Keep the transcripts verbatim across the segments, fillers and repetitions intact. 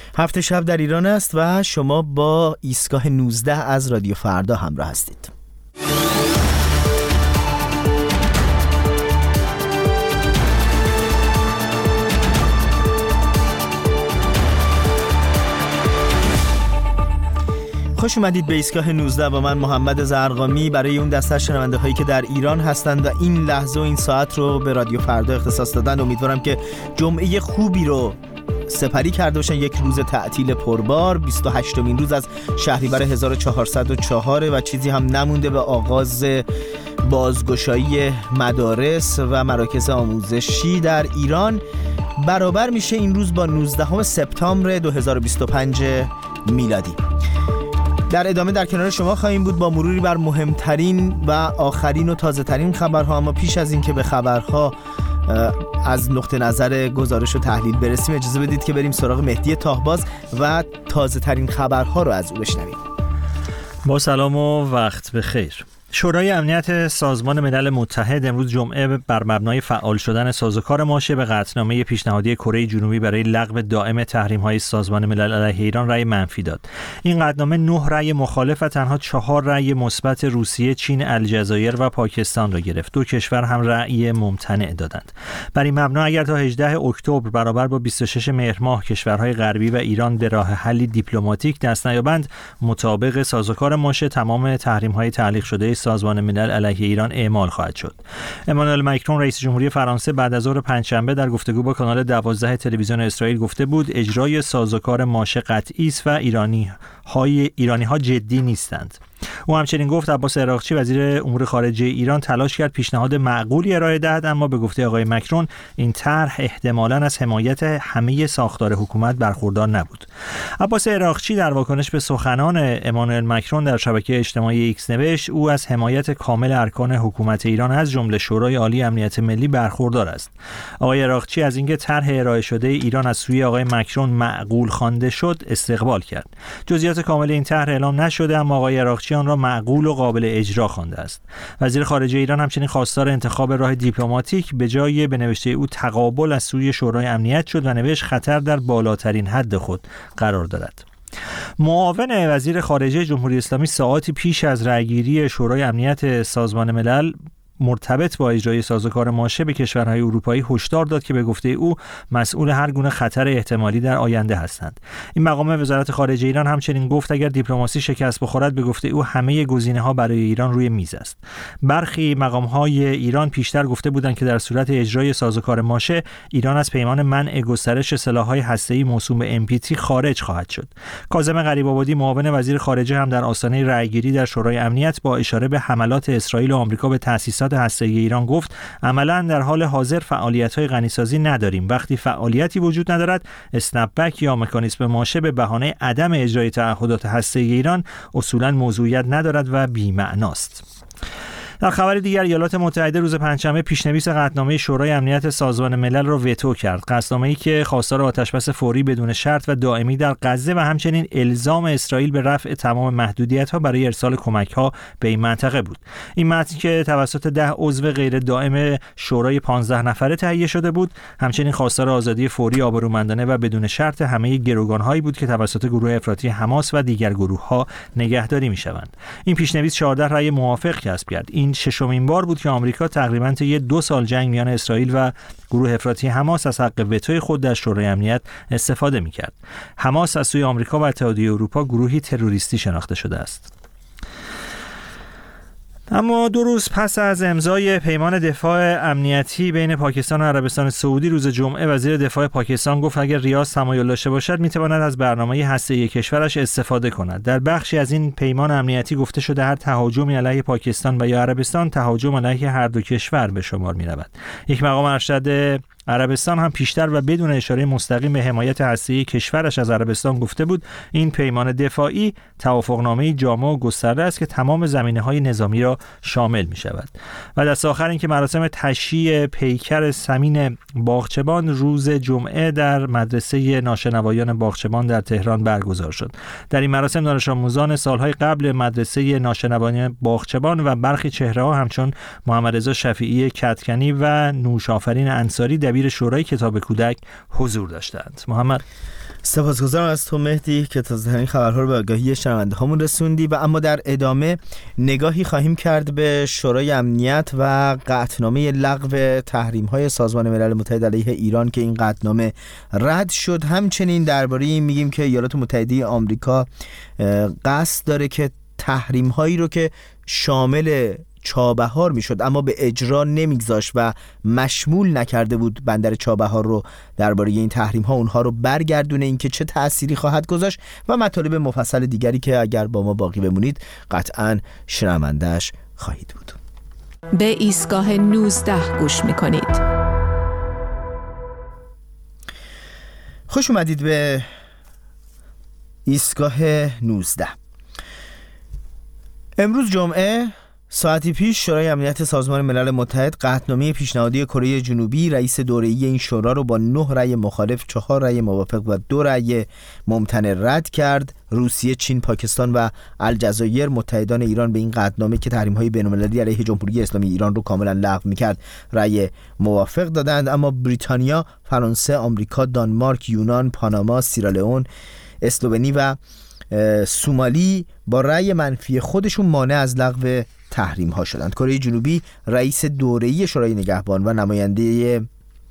هفت شب در ایران است و شما با ایستگاه نوزده از رادیو فردا همراه هستید. خوش اومدید به ایستگاه نوزده با من محمد زرقامی، برای اون دسته شنونده هایی که در ایران هستند و این لحظه و این ساعت رو به رادیو فردا اختصاص دادن. امیدوارم که جمعه خوبی رو سپری کرده باشن. یک روز تعطیل پربار، بیست و هشتمین روز از شهریور هزار و چهارصد و چهار و چیزی هم نمونده به آغاز بازگشایی مدارس و مراکز آموزشی در ایران. برابر میشه این روز با نوزدهم سپتامبر دو هزار و بیست و پنج میلادی. در ادامه در کنار شما خواهیم بود با مروری بر مهمترین و آخرین و تازه ترین خبرها. اما پیش از این که به خبرها از نقطه نظر گزارش و تحلیل برسیم، اجازه بدید که بریم سراغ مهدی تاهباز و تازه ترین خبرها رو از او بشنویم. با سلام و وقت بخیر. شورای امنیت سازمان ملل متحد امروز جمعه بر مبنای فعال شدن سازوکار ماشه به قطعنامه پیشنهادی کره جنوبی برای لغو دائم تحریم‌های سازمان ملل علیه ایران رأی منفی داد. این قطعنامه نه رأی مخالف و تنها چهار رأی مثبت روسیه، چین، الجزایر و پاکستان را گرفت. دو کشور هم رأی ممتنع دادند. بر این مبنا اگر تا هجدهم اکتبر برابر با بیست و ششم مهر ماه کشورهای غربی و ایران به راه حلی دیپلماتیک دست نیابند، مطابق سازوکار ماشه تمام تحریم‌های تعلیق شده سازمان ملل علیه ایران اعمال خواهد شد. امانوئل ماکرون رئیس جمهوری فرانسه بعد از ظهر پنجشنبه در گفتگو با کانال دوازده تلویزیون اسرائیل گفته بود اجرای سازوکار ماشه قطعی است و ایرانی های ایرانی ها جدی نیستند. او همچنین گفت عباس عراقچی وزیر امور خارجه ایران تلاش کرد پیشنهاد معقولی ارائه دهد، اما به گفته آقای ماکرون این طرح احتمالاً از حمایت همه ساختار حکومت برخوردار نبود. عباس عراقچی در واکنش به سخنان امانوئل ماکرون در شبکه اجتماعی ایکس نوشت او از حمایت کامل ارکان حکومت ایران از جمله شورای عالی امنیت ملی برخوردار است. آقای عراقچی از اینکه طرح ارائه شده ایران از سوی آقای ماکرون معقول خوانده شد استقبال کرد. جزئیات کامل این طرح اعلام نشده، اما آقای عراقچی آن را معقول و قابل اجرا خوانده است. وزیر خارجه ایران همچنین خواستار انتخاب راه دیپلماتیک به جای به نوشته او تقابل از سوی شورای امنیت شد و نوشت خطر در بالاترین حد خود قرار دارد. معاون وزیر خارجه جمهوری اسلامی ساعاتی پیش از رأیگیری شورای امنیت سازمان ملل مرتبط با اجرای سازوکار ماشه به کشورهای اروپایی هشدار داد که به گفته او مسئول هر گونه خطر احتمالی در آینده هستند. این مقام وزارت خارجه ایران همچنین گفت اگر دیپلماسی شکست بخورد به گفته او همه گزینه‌ها برای ایران روی میز است. برخی مقام‌های ایران پیشتر گفته بودند که در صورت اجرای سازوکار ماشه ایران از پیمان منع گسترش سلاح‌های هسته‌ای موسوم به ام پی تی خارج خواهد شد. کاظم غریب‌آبادی معاون وزیر خارجه هم در آستانه رأیگیری در شورای امنیت با اشاره به حملات اسرائیل و آمریکا به تأسیسات هسته‌ای ایران گفت عملاً در حال حاضر فعالیت‌های غنیسازی نداریم. وقتی فعالیتی وجود ندارد، اسنپ بک یا مکانیزم ماشه به بهانه عدم اجرای تعهدات هسته‌ای ایران اصولاً موضوعیت ندارد و بی‌معناست. در خبر دیگر ایالات متحده روز پنجشنبه پیشنویس قطعنامه شورای امنیت سازمان ملل را وتو کرد. قطعنامه‌ای که خواستار آتشبس فوری بدون شرط و دائمی در غزه و همچنین الزام اسرائیل به رفع تمام محدودیت‌ها برای ارسال کمک‌ها به این منطقه بود. این متن که توسط ده عضو غیر دائم شورای پانزده نفره تهیه شده بود، همچنین خواستار آزادی فوری، آبرومندانه و بدون شرط همه گروگان‌هایی بود که توسط گروه افراطی حماس و دیگر گروه‌ها نگهداری می‌شوند. این پیشنویس چهارده رأی موافق کسب کرد. این ششمین بار بود که آمریکا تقریباً طی دو سال جنگ میان اسرائیل و گروه افراطی حماس از حق وتوی خود در شورای امنیت استفاده می‌کرد. حماس از سوی آمریکا و اتحادیه اروپا گروهی تروریستی شناخته شده است. اما دو روز پس از امضای پیمان دفاع امنیتی بین پاکستان و عربستان سعودی، روز جمعه وزیر دفاع پاکستان گفت اگر ریاض تمایل داشته باشد میتواند از برنامه هسته‌ای کشورش استفاده کند. در بخشی از این پیمان امنیتی گفته شده هر تهاجمی علیه پاکستان و یا عربستان تهاجم علیه هر دو کشور به شمار می‌رود. یک مقام ارشد عربستان هم پیشتر و بدون اشاره مستقیم به حمایت هسته‌ای کشورش از عربستان گفته بود این پیمان دفاعی توافقنامه‌ای جامع و گسترده است که تمام زمینه‌های نظامی را شامل می‌شود. و دست آخر این که مراسم تشییع پیکر ثمین باغچبان روز جمعه در مدرسه ناشنوایان باغچبان در تهران برگزار شد. در این مراسم دانش آموزان سالهای قبل مدرسه ناشنوایان باغچبان و برخی چهره‌ها همچون محمد رضا شفیعی کدکنی و نوشافرین انصاری دبیر شورای کتاب کودک حضور داشتند. محمد سپاسگزارم از تو مهدی که تازه‌ترین خبرها رو به آگاهی شنونده هامون رسوندی. و اما در ادامه نگاهی خواهیم کرد به شورای امنیت و قطعنامه لغو تحریم‌های سازمان ملل متحد علیه ایران که این قطعنامه رد شد. همچنین درباره این میگیم که ایالات متحده آمریکا قصد داره که تحریم‌هایی رو که شامل چابهار میشد اما به اجرا نمیگذاشت و مشمول نکرده بود بندر چابهار رو، درباره این تحریم ها اونها رو برگردونه، اینکه چه تأثیری خواهد گذاشت و مطالب مفصل دیگری که اگر با ما باقی بمونید قطعاً شنونده‌اش خواهید بود. به ایستگاه نوزده گوش میکنید. خوش اومدید به ایستگاه نوزده. امروز جمعه ساعتی پیش شورای امنیت سازمان ملل متحد قطعنامه پیشنهادی کره جنوبی رئیس دوره‌ای این شورا رو با نه رأی مخالف، چهار رأی موافق و دو رأی ممتنع رد کرد. روسیه، چین، پاکستان و الجزایر متحدان ایران به این قطعنامه که تحریم‌های بین‌المللی علیه جمهوری اسلامی ایران رو کاملا لغو می‌کرد رأی موافق دادند، اما بریتانیا، فرانسه، آمریکا، دانمارک، یونان، پاناما، سیرالئون، اسلوونی و سومالی با رأی منفی خودشون مانع از لغو تحریم ها شدند. کره جنوبی رئیس دوره‌ای شورای نگهبان و نماینده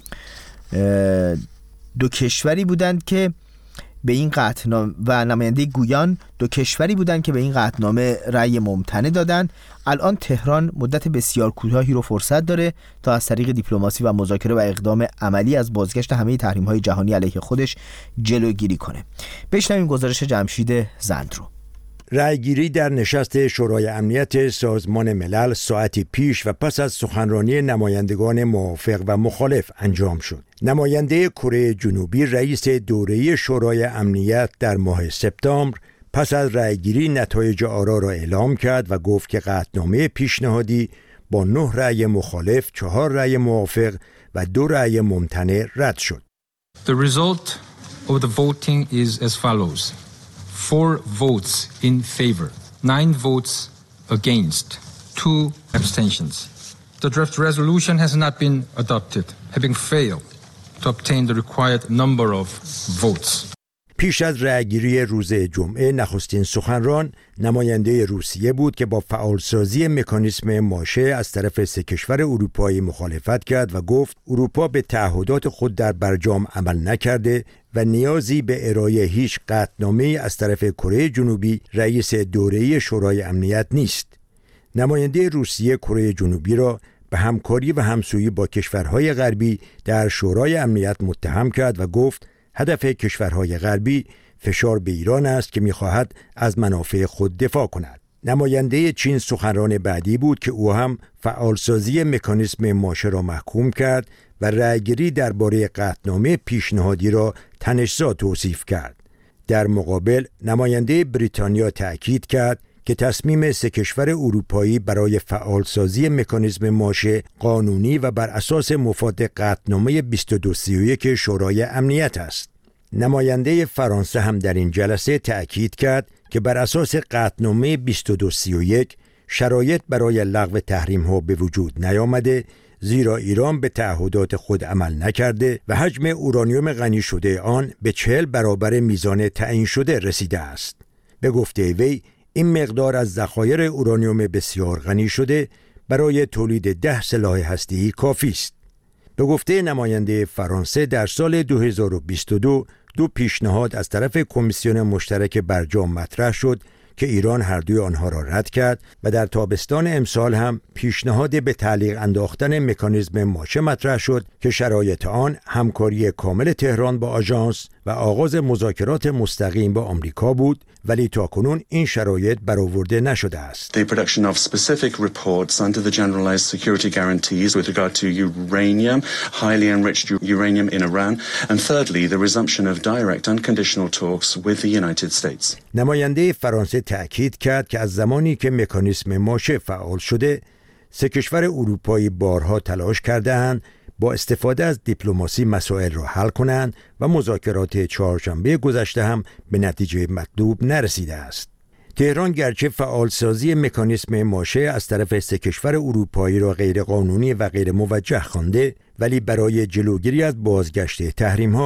دو کشوری بودند که به این قطعنامه و نماینده گویان دو کشوری بودند که به این قطعنامه رأی ممتنع دادند. الان تهران مدت بسیار کوتاهی رو فرصت داره تا از طریق دیپلماسی و مذاکره و اقدام عملی از بازگشت همه تحریم‌های جهانی علیه خودش جلوگیری کنه. بشنویم گزارش جمشید زند رو. رأیگیری در نشست شورای امنیت سازمان ملل ساعتی پیش و پس از سخنرانی نمایندگان موافق و مخالف انجام شد. نماینده کره جنوبی رئیس دوره‌ای شورای امنیت در ماه سپتامبر پس از رأیگیری نتایج آرا را اعلام کرد و گفت که قطعنامه پیشنهادی با نه رأی مخالف، چهار رأی موافق و دو رأی ممتنع رد شد. The result of the voting is as follows. Four votes in favor, nine votes against, two abstentions. The draft resolution has not been adopted, having failed to obtain the required number of votes. پیش از رأیگیری روز جمعه نخستین سخنران نماینده روسیه بود که با فعالسازی مکانیسم ماشه از طرف سه کشور اروپایی مخالفت کرد و گفت اروپا به تعهدات خود در برجام عمل نکرده و نیازی به ارائه هیچ قطعنامه‌ای از طرف کره جنوبی رئیس دوره‌ای شورای امنیت نیست. نماینده روسیه کره جنوبی را به همکاری و همسویی با کشورهای غربی در شورای امنیت متهم کرد و گفت هدف کشورهای غربی فشار به ایران است که می‌خواهد از منافع خود دفاع کند. نماینده چین سخنران بعدی بود که او هم فعالسازی مکانیسم ماشه را محکوم کرد و رأیگیری درباره قطعنامه پیشنهادی را تنش‌زا توصیف کرد. در مقابل نماینده بریتانیا تأکید کرد که تصمیم سه کشور اروپایی برای فعالسازی مکانیزم ماشه قانونی و بر اساس مفاد قطعنامه بیست و دو سی و یک شورای امنیت است. نماینده فرانسه هم در این جلسه تأکید کرد که بر اساس قطعنامه بیست و دو سی و یک شرایط برای لغو تحریم‌ها به وجود نیامده، زیرا ایران به تعهدات خود عمل نکرده و حجم اورانیوم غنی شده آن به چهل برابر میزان تعیین شده رسیده است. به گفته وی این مقدار از ذخایر اورانیوم بسیار غنی شده برای تولید ده سلاح هسته‌ای کافی است. به گفته نماینده فرانسه در سال دو هزار و بیست و دو دو پیشنهاد از طرف کمیسیون مشترک برجام مطرح شد که ایران هر دوی آنها را رد کرد و در تابستان امسال هم پیشنهاد به تعلیق انداختن مکانیزم ماشه مطرح شد که شرایط آن همکاری کامل تهران با آژانس و آغاز مذاکرات مستقیم با آمریکا بود، ولی تاکنون این شرایط برآورده نشده است. The production of specific reports under the generalized security guarantees with regard to uranium, highly enriched uranium in Iran, and thirdly the resumption of direct unconditional talks with the United States. نماینده فرانسه تأکید کرد که از زمانی که مکانیسم ماشه فعال شده، سه کشور اروپایی بارها تلاش کرده‌اند با استفاده از دیپلماسی مسائل را حل کنند و مذاکرات چهارشنبه گذشته هم به نتیجه مطلوب نرسیده است. تهران گرچه فعالسازی مکانیسم ماشه از طرف سه کشور اروپایی را غیر قانونی و غیر موجه خوانده، ولی برای جلوگیری از بازگشت تحریم‌ها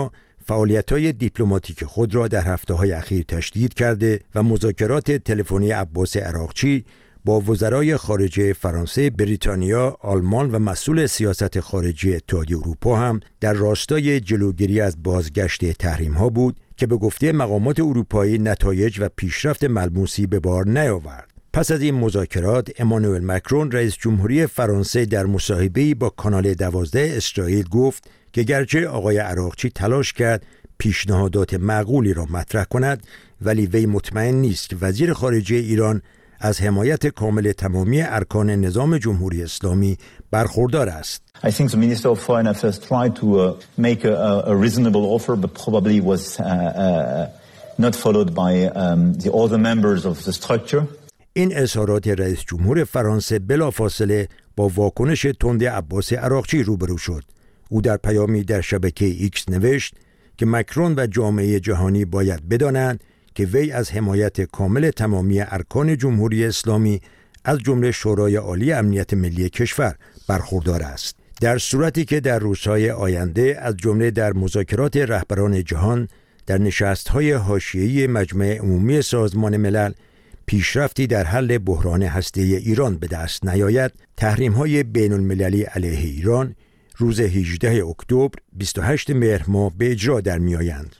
فعالیت‌های دیپلماتیک خود را در هفته‌های اخیر تشدید کرده و مذاکرات تلفنی عباس عراقچی با وزرای خارجه فرانسه، بریتانیا، آلمان و مسئول سیاست خارجی اتحادیه اروپا هم در راستای جلوگیری از بازگشت تحریم‌ها بود که به گفته مقامات اروپایی نتایج و پیشرفت ملموسی به بار نیاورد. پس از این مذاکرات، امانوئل مکرون رئیس جمهوری فرانسه در مصاحبه‌ای با کانال دوازده اسرائیل گفت که گرچه آقای عراقچی تلاش کرد پیشنهادات معقولی را مطرح کند، ولی وی مطمئن نیست که وزیر خارجه ایران از حمایت کامل تمامی ارکان نظام جمهوری اسلامی برخوردار است. I think the Minister of Foreign Affairs tried to uh, make a, a reasonable offer, but probably was uh, uh, not followed by um, the other members of the structure. این اظهارات رئیس جمهور فرانسه بلافاصله با واکنش تند عباس عراقچی روبرو شد. او در پیامی در شبکه ایکس نوشت که مکرون و جامعه جهانی باید بدانند که وی از حمایت کامل تمامی ارکان جمهوری اسلامی از جمله شورای عالی امنیت ملی کشور برخوردار است. در صورتی که در روزهای آینده از جمله در مذاکرات رهبران جهان در نشست‌های حاشیه‌ای مجمع عمومی سازمان ملل پیشرفتی در حل بحران هسته‌ای ایران به دست نیاید، تحریم‌های بین‌المللی علیه ایران روز هجدهم اکتبر بیست و هشتم مهر ماه به اجرا در می‌آیند.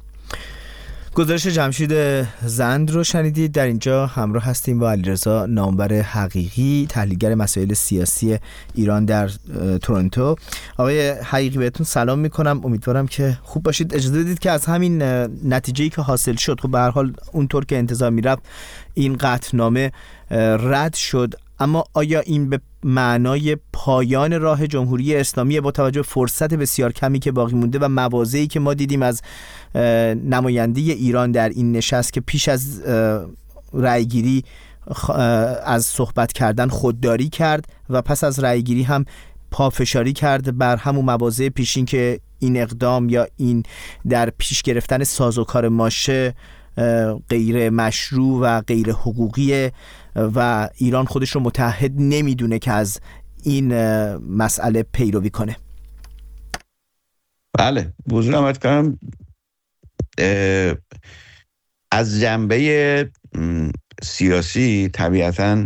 گزارش جمشید زند رو شنیدید. در اینجا همراه هستیم با علیرضا نامور حقیقی، تحلیلگر مسائل سیاسی ایران در تورنتو. آقای حقیقی بهتون سلام میکنم، امیدوارم که خوب باشید. اجازه بدید که از همین نتیجه‌ای که حاصل شد، خب به هر حال اونطور که انتظار میرفت این قطعنامه رد شد، اما آیا این به معنای پایان راه جمهوری اسلامی با توجه به فرصت بسیار کمی که باقی مونده و مواضعی که ما دیدیم از نماینده ایران در این نشست که پیش از رأیگیری از صحبت کردن خودداری کرد و پس از رأیگیری هم پافشاری کرد بر همون مواضع پیشین که این اقدام یا این در پیش گرفتن سازوکار ماشه غیر مشروع و غیر حقوقیه و ایران خودش رو متحد نمیدونه که از این مسئله پیروی کنه؟ بله، بزرگ آمد کنم از جنبه سیاسی طبیعتاً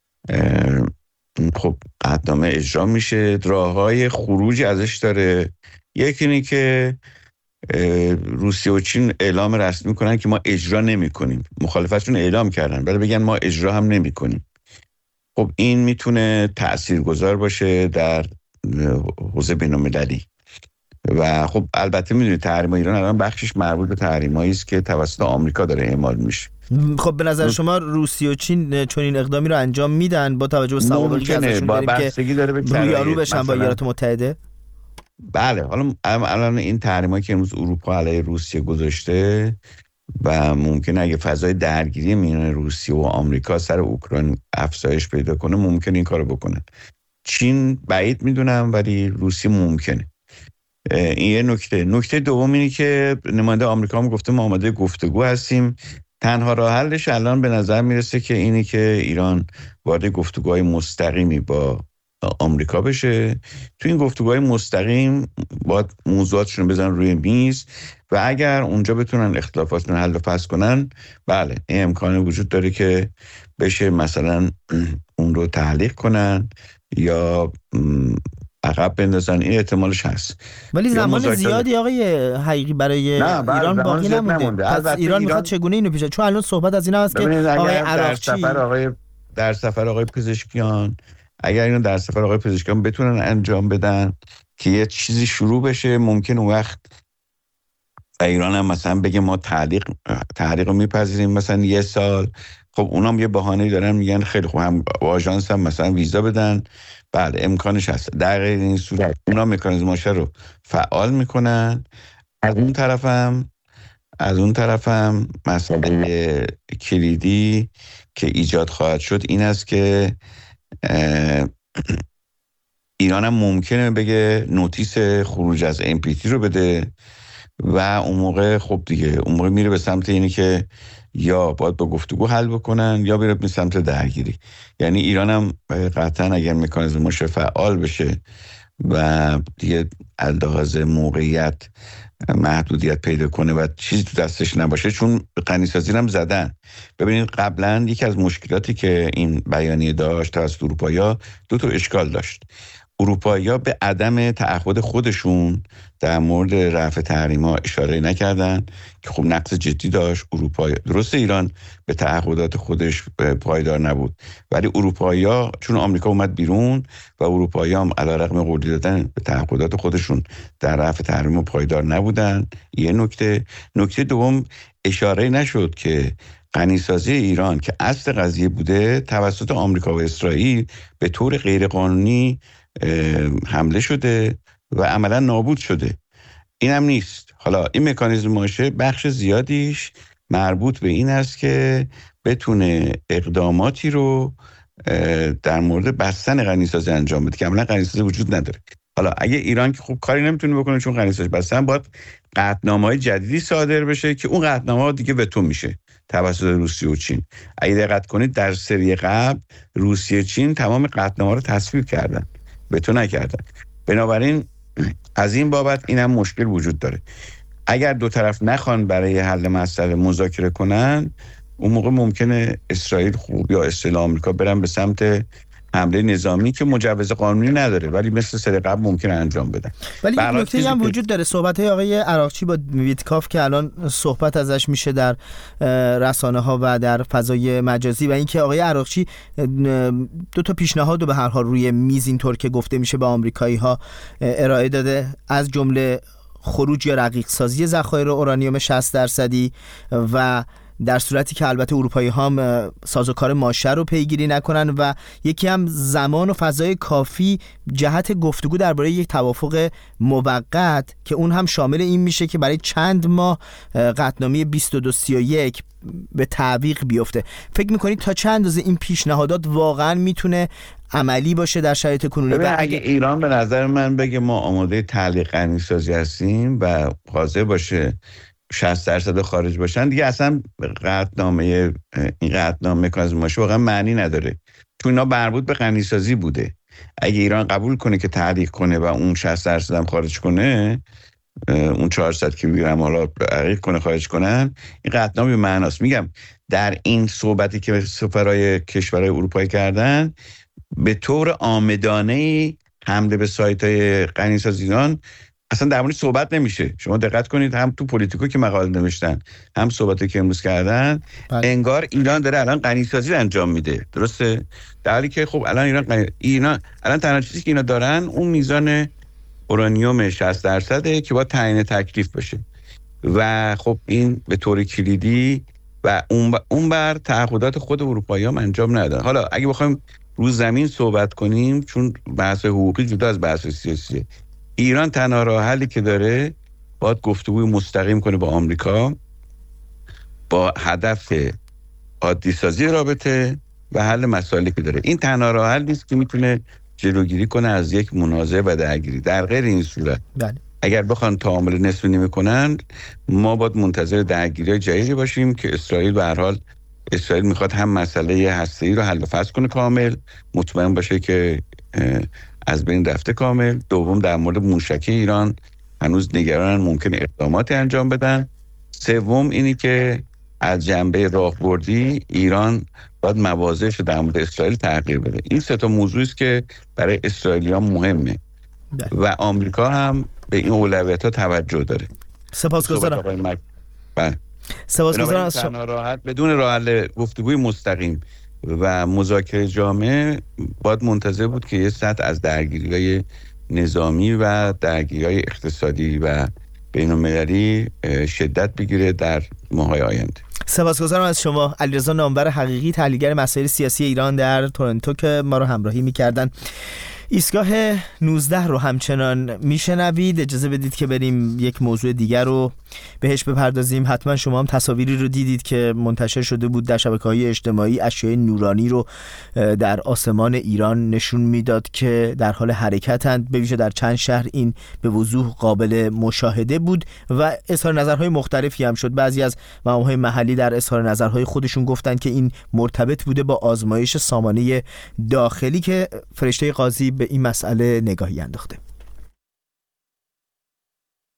خب قطعنامه اجرا میشه، راههای خروج ازش داره. یکی اینه که روسیه و چین اعلام رسمی کنن که ما اجرا نمی کنیم، مخالفتشون اعلام کردن ولی بگن ما اجرا هم نمی کنیم. خب این میتونه تاثیرگذار باشه در حوزه بین‌المللی و خب البته میدونید تحریم ایران الان بخشش مربوط به تحریمایی است که توسط آمریکا داره اعمال میشه. خب به نظر شما روسیه و چین چون این اقدامی رو انجام میدن با توجه به سوابقی که ازشون داریم که رویارو بشن با ایالات متحده؟ بله، حالا الان این تحریمایی که امروز اروپا علیه روسیه گذاشته و ممکنه اگه فضای درگیری میان روسیه و آمریکا سر اوکراین افزایش پیدا کنه ممکنه این کارو بکنه. چین بعید میدونم ولی روسیه ممکنه. این یه نکته. نکته دوم اینه که نماینده آمریکا هم گفته ما آماده گفتگو هستیم. تنها راه حلش الان به نظر میرسه که اینی که ایران وارد گفتگوهای مستقیمی با آمریکا بشه. تو این گفتگوهای مستقیم باید موضوعاتشون بزنن روی میز و اگر اونجا بتونن اختلافاتشون حل و فصل کنن، بله این امکان وجود داره که بشه مثلا اون رو تعلیق کنن یا عقب بندازن. این احتمالش هست ولی زمان زیادی آقای حقیقی برای ایران باقی نمونده. پس ایران, ایران میخواد چگونه اینو پیش؟ چون الان صحبت از این هست که آقای عراقچی در سفر آقای در سفر آقای پزشکیان اگر اینو در سفر آقای پزشکیان بتونن انجام بدن که یه چیزی شروع بشه، ممکن اون وقت ایران هم مثلا بگه ما تعلیق تعلیق رو میپذیریم مثلا یه سال. خب اونام یه بهانه‌ای دارن میگن خیلی خوب هم آژانس هم مثلا ویزا بدن. بله امکانش هست. در غیر این صورت اونا مکانیزم ماشه رو فعال میکنن. از اون طرفم از اون طرفم مسئله کلیدی که ایجاد خواهد شد این است که ایران هم ممکنه بگه نوتیس خروج از ام پی تی رو بده و اون موقع خب دیگه اون موقع میره به سمت اینی که یا باید با گفتگو حل بکنن یا میره به سمت درگیری. یعنی ایران هم قطعا اگر مکانیزم ماشه فعال بشه و دیگه لحاظ موقعیت محدودیت پیدا کنه و چیزی تو دستش نباشه، چون غنیسازی هم زدن. ببینید قبلا یکی از مشکلاتی که این بیانیه داشت توسط اروپایی‌ها دو تا اشکال داشت. اروپایی‌ها به عدم تعهد خودشون در مورد رفع تحریم‌ها اشاره نکردن که خب نقص جدی داشت. اروپایی درسته ایران به تعهدات خودش پایدار نبود، ولی اروپایی‌ها چون آمریکا اومد بیرون و اروپایی‌ها هم علیرغم قول دادن به تعهدات خودشون در رفع تحریم پایدار نبودن. یه نکته نکته دوم، اشاره نشد که غنیسازی ایران که اصل قضیه بوده توسط آمریکا و اسرائیل به طور غیرقانونی حمله شده و عملا نابود شده. این هم نیست. حالا این مکانیزم ماشه بخش زیادیش مربوط به این است که بتونه اقداماتی رو در مورد بستن غنیسازی انجام بده که عملا غنیسازی وجود نداره. حالا اگه ایران که خب کاری نمیتونه بکنه چون غنیسازی بستن، باید قطعنامه‌های جدیدی صادر بشه که اون قطعنامه‌ها دیگه وتو میشه توسط روسیه و چین. اگه دقت کنید در سری قبل روسیه چین تمام قطعنامه‌ها رو تصویب کردن، وتو نکردن. بنابراین از این بابت این هم مشکل وجود داره. اگر دو طرف نخوان برای حل مسئله مذاکره کنن، اون موقع ممکنه اسرائیل خوب یا اصطلاح آمریکا برن به سمت حمله نظامی که مجوز قانونی نداره ولی مثل سری قبل ممکنه انجام بدن. ولی یک نکته هم وجود داره، صحبت‌های آقای عراقچی با ویتکاف که الان صحبت ازش میشه در رسانه‌ها و در فضای مجازی، و اینکه آقای عراقچی دو تا پیشنهاد رو به هر حال روی میز اینطور که گفته میشه به آمریکایی‌ها ارائه داده، از جمله خروج یا رقیق سازی ذخایر اورانیوم شصت درصدی و در صورتی که البته اروپایی هم سازوکار ماشه رو پیگیری نکنن و یکی هم زمان و فضای کافی جهت گفتگو درباره یک توافق موقت که اون هم شامل این میشه که برای چند ماه قطعنامه بیست و دو سی و یک به تعویق بیفته. فکر میکنید تا چند اندازه این پیشنهادات واقعا میتونه عملی باشه در شرایط کنونی؟ و اگه ایران به نظر من بگه ما آماده تعلیق غنیسازی هستیم و حاضر باشه شصت درصد خارج باشن، دیگه اصلا قطعنامه این قطعنامه مکانیزم ماشه واقعا معنی نداره، چون اینا مربوط به غنیسازی بوده. اگه ایران قبول کنه که تعلیق کنه و اون شصت درصد هم خارج کنه، اون چهارصد کیلوگرم حالا تعلیق کنه خارج کنن، این قطعنامه به معناست. میگم در این صحبتی که سفرای کشورهای اروپایی کردن به طور عامدانه حمله به سایت‌های غنیسازی ایران اصلا در موردش صحبت نمیشه. شما دقت کنید هم تو پلیتیکو که مقاله نوشتن هم صحبتی که امروز کردن بله. انگار ایران داره الان غنیسازی انجام میده، درسته؟ در حالی که خب الان ایران غنی... ایران الان تنها چیزی که اینا دارن اون میزان اورانیوم شصت درصده که باید تعیین تکلیف بشه و خب این به طور کلیدی و اون ب... اون بر تعهدات خود اروپایی‌ها انجام ندادن. حالا اگه بخوایم رو زمین صحبت کنیم، چون بحث حقوقی جدا از بحث سیاسیه، ایران تنها راه حلی که داره باید گفتگوی مستقیم کنه با آمریکا با هدف عادی سازی رابطه و حل مسائلی که داره. این تنها راه حل نیست که میتونه جلوگیری کنه از یک منازعه و درگیری. در غیر این صورت بله. اگر بخوان تعامل نصف نیمه کنن، ما باید منتظر درگیری جدیدی باشیم که اسرائیل به هر حال اسرائیل میخواد هم مسئله هسته‌ای رو حل و فصل کنه کامل، مطمئن باشه که از بین رفته کامل. دوم در مورد موشکی ایران هنوز نگرانن ممکن اقداماتی انجام بدن. سوم اینی که از جنبه راهبردی ایران باید مواضعش رو در مورد اسرائیل تغییر بده. این سه تا موضوعی است که برای اسرائیلیان مهمه و آمریکا هم به این اولویت‌ها توجه داره. سپاسگزارم. بله. سپاسگزارم از شما. راحت بدون راه حل گفتگوی مستقیم و مذاکره جامع باید منتظر بود که یه سطح از درگیری‌های نظامی و درگیری‌های اقتصادی و بین‌المللی شدت بگیره در ماه‌های آینده. سپاسگزارم از شما. علیرضا نامور حقیقی، تحلیلگر مسائل سیاسی ایران در تورنتو که ما رو همراهی می‌کردن. ایستگاه نوزده رو همچنان میشنوید. اجازه بدید که بریم یک موضوع دیگر رو بهش بپردازیم. حتما شما هم تصاویری رو دیدید که منتشر شده بود در شبکه‌های اجتماعی، اشیاء نورانی رو در آسمان ایران نشون میداد که در حال حرکتند. به ویژه در چند شهر این به وضوح قابل مشاهده بود و اظهار نظرهای مختلفی هم شد. بعضی از مقام‌های محلی در اظهار نظرهای خودشون گفتند که این مرتبط بوده با آزمایش سامانه داخلی که فرشته قاضی به این مسئله نگاهی انداخته.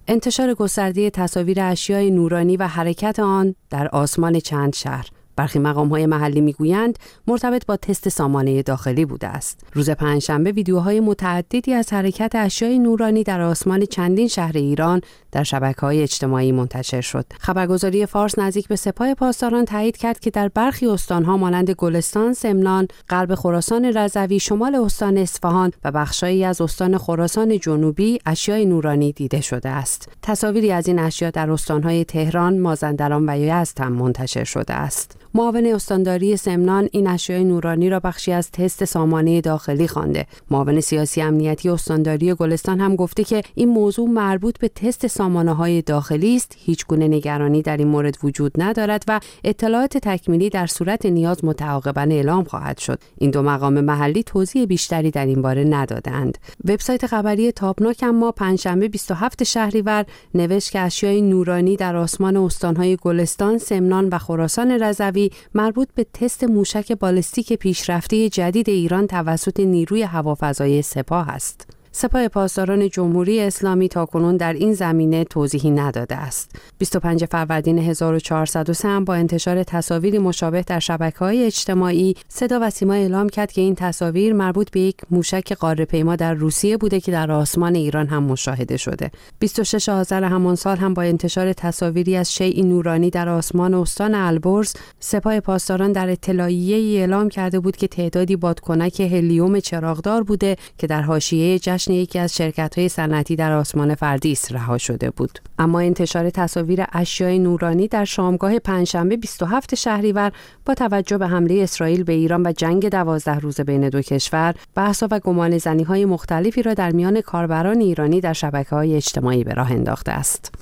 انتشار گسترده تصاویر اشیاء نورانی و حرکت آن در آسمان چند شهر. برخی مقام‌های محلی میگویند مرتبط با تست سامانه داخلی بوده است. روز پنجشنبه ویدیوهای متعددی از حرکت اشیاء نورانی در آسمان چندین شهر ایران در شبکه‌های اجتماعی منتشر شد. خبرگزاری فارس نزدیک به سپاه پاسداران تایید کرد که در برخی استان‌ها مانند گلستان، سمنان، غرب خراسان رضوی، شمال استان اصفهان و بخشایی از استان خراسان جنوبی اشیاء نورانی دیده شده است. تصاویری از این اشیا در استان‌های تهران، مازندران و یزد هم منتشر شده است. معاون استانداری سمنان این اشیاء نورانی را بخشی از تست سامانه داخلی خوانده. معاون سیاسی امنیتی استانداری گلستان هم گفته که این موضوع مربوط به تست سامانه‌های داخلی است، هیچ گونه نگرانی در این مورد وجود ندارد و اطلاعات تکمیلی در صورت نیاز متعاقباً اعلام خواهد شد. این دو مقام محلی توضیح بیشتری در این باره ندادند. وبسایت خبری تابناک اما پنجشنبه بیست و هفتم شهریور نوشت که اشیاء نورانی در آسمان استان‌های گلستان، سمنان و خراسان رضوی مربوط به تست موشک بالستیک پیشرفته جدید ایران توسط نیروی هوافضایی سپاه است. سپاه پاسداران جمهوری اسلامی تاکنون در این زمینه توضیحی نداده است. بیست و پنجم فروردین هزار و چهارصد و سه هم با انتشار تصاویری مشابه در شبکه‌های اجتماعی صدا و سیما اعلام کرد که این تصاویر مربوط به یک موشک قاره‌پیما در روسیه بوده که در آسمان ایران هم مشاهده شده. بیست و ششم آذر همان سال هم با انتشار تصاویری از شیء نورانی در آسمان استان البرز، سپاه پاسداران در اطلاعیه‌ای اعلام کرده بود که تعدادی بادکنک هلیوم چراغدار بوده که در حاشیه جشن یکی از شرکت‌های صنعتی در آسمان فردیس رها شده بود. اما انتشار تصاویر اشیاء نورانی در شامگاه پنجشنبه بیست و هفتم شهریور با توجه به حمله اسرائیل به ایران و جنگ دوازده روزه بین دو کشور، بحث‌ها و گمانه‌زنی‌های مختلفی را در میان کاربران ایرانی در شبکه‌های اجتماعی به راه انداخته است.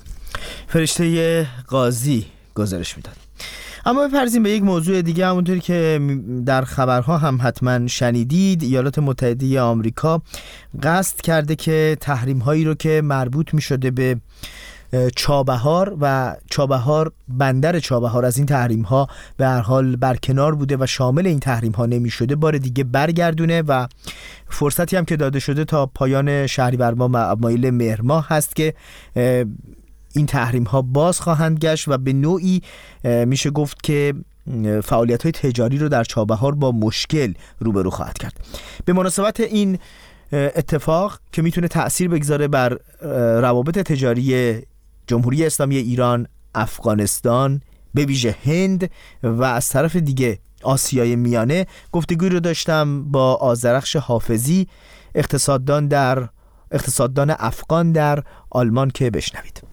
فرشته قاضی گزارش می‌داد. اما بپرسیم به یک موضوع دیگه. همونطوری که در خبرها هم حتما شنیدید، ایالات متحده آمریکا قصد کرده که تحریم هایی رو که مربوط می شده به چابهار و چابهار بندر چابهار از این تحریم ها به هر حال برکنار بوده و شامل این تحریم ها نمی شده، بار دیگه برگردونه و فرصتی هم که داده شده تا پایان شهریور ماه مایل مهر ماه هست که این تحریم ها باز خواهند گشت و به نوعی میشه گفت که فعالیت های تجاری رو در چابهار با مشکل روبرو خواهد کرد. به مناسبت این اتفاق که میتونه تأثیر بگذاره بر روابط تجاری جمهوری اسلامی ایران، افغانستان، به ویژه هند و از طرف دیگه آسیای میانه، گفتگوی رو داشتم با آذرخش حافظی، اقتصاددان در اقتصاددان افغان در آلمان، که بشنوید.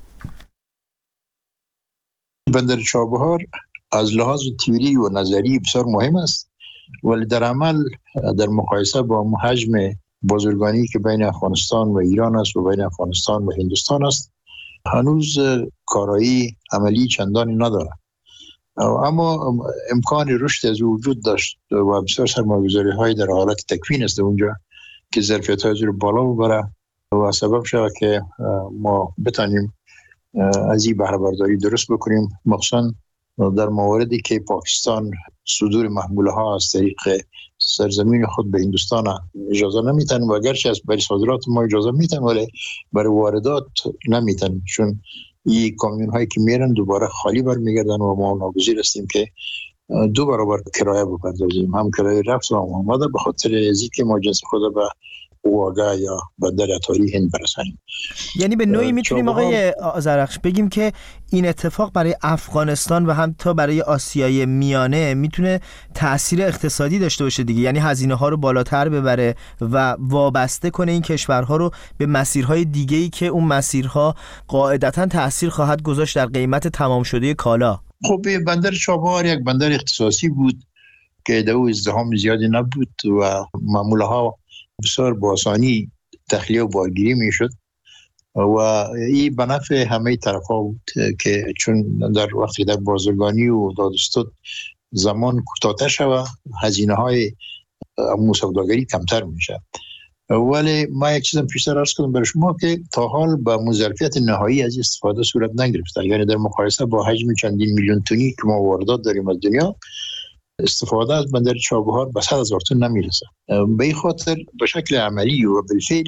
بندر چابهار از لحاظ تئوری و نظری بسیار مهم است، ولی در عمل در مقایسه با حجم بازرگانی که بین افغانستان و ایران است و بین افغانستان و هندوستان است، هنوز کارایی عملی چندانی نداره. اما امکان رشد از وجود داشت و بسیار سرمایه‌گذاری های در حالت تکوین است اونجا که ظرفیت های رو بالا ببره و سبب شود که ما بتانیم از این بهره برداری درست بکنیم، مخصوصا در مواردی که پاکستان صدور محموله ها از طریق سرزمین خود به هندوستان اجازه نمیتن و اگرچه از برای صادرات ما اجازه میتن ولی برای واردات نمیتن، چون این کامیون هایی که میرن دوباره خالی برمیگردن و ما ناگزیر هستیم که دو برابر کرایه بپردازیم، هم کرایه رفت و هم آمده، به خاطر ازی که ما جنس خود به واگا یا بندر اتاری هند برسانیم. یعنی به نوعی میتونیم آقای آذرخش بگیم که این اتفاق برای افغانستان و هم تا برای آسیای میانه میتونه تأثیر اقتصادی داشته باشه دیگه، یعنی هزینه ها رو بالاتر ببره و وابسته کنه این کشورها رو به مسیرهای دیگه‌ای که اون مسیرها قاعدتاً تأثیر خواهد گذاشت در قیمت تمام شده کالا. خب بندر چابهار یک بندر اختصاصی بود که دو ازدحام زیادی نبود و معموله ها بسیار با آسانی تخلیه و بارگیری می شد و این به نفع همه طرف ها بود که چون در وقتی در بازرگانی و دادستود زمان کوتاه‌تر شود هزینه های سوداگری کمتر می شود. ولی ما یک چیزم پیشتر عرض کنم برای شما که تا حال با ظرفیت نهایی از استفاده صورت نگرفته، یعنی در مقایسه با حجم چندین میلیون تنی که ما واردات داریم از دنیا، استفاده از بندر چابهار به صد هزار تن نمیرسه. به این خاطر به شکل عملی و بالفعل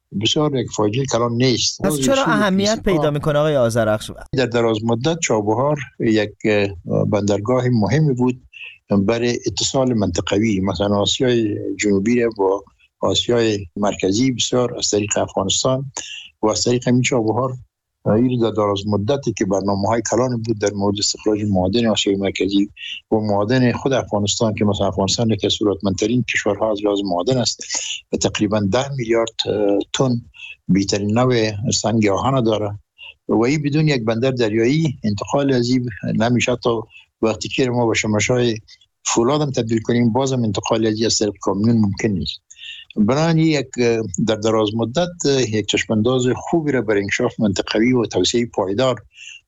بسیار یک فاجعه کلان نیست. پس چرا اهمیت پیدا میکنه آقای آذرخش؟ در دراز مدت چابهار یک بندرگاه مهمی بود برای اتصال منطقوی، مثلا آسیای جنوبی با آسیای مرکزی بسیار از طریق افغانستان و از طریق این چابهار این در دراز مدتی که برنامه‌های کلان بود در مورد استخراج معادن آسیای مرکزی و معادن خود افغانستان که مثلا افغانستان یکی از ثروتمندترین کشورها از لحاظ معادن است و تقریبا ده میلیارد تن بهترین نوع سنگ آهن داره و این بدون یک بندر دریایی انتقال از این نمیشه. تا وقتی که ما با شمشای فولاد هم تبدیل کنیم بازم انتقال از این از طریق کامیون ممکن نیست. بنابراین یک در دراز مدت یک چشمانداز خوبی را برای انکشاف منطقوی و توسعه پایدار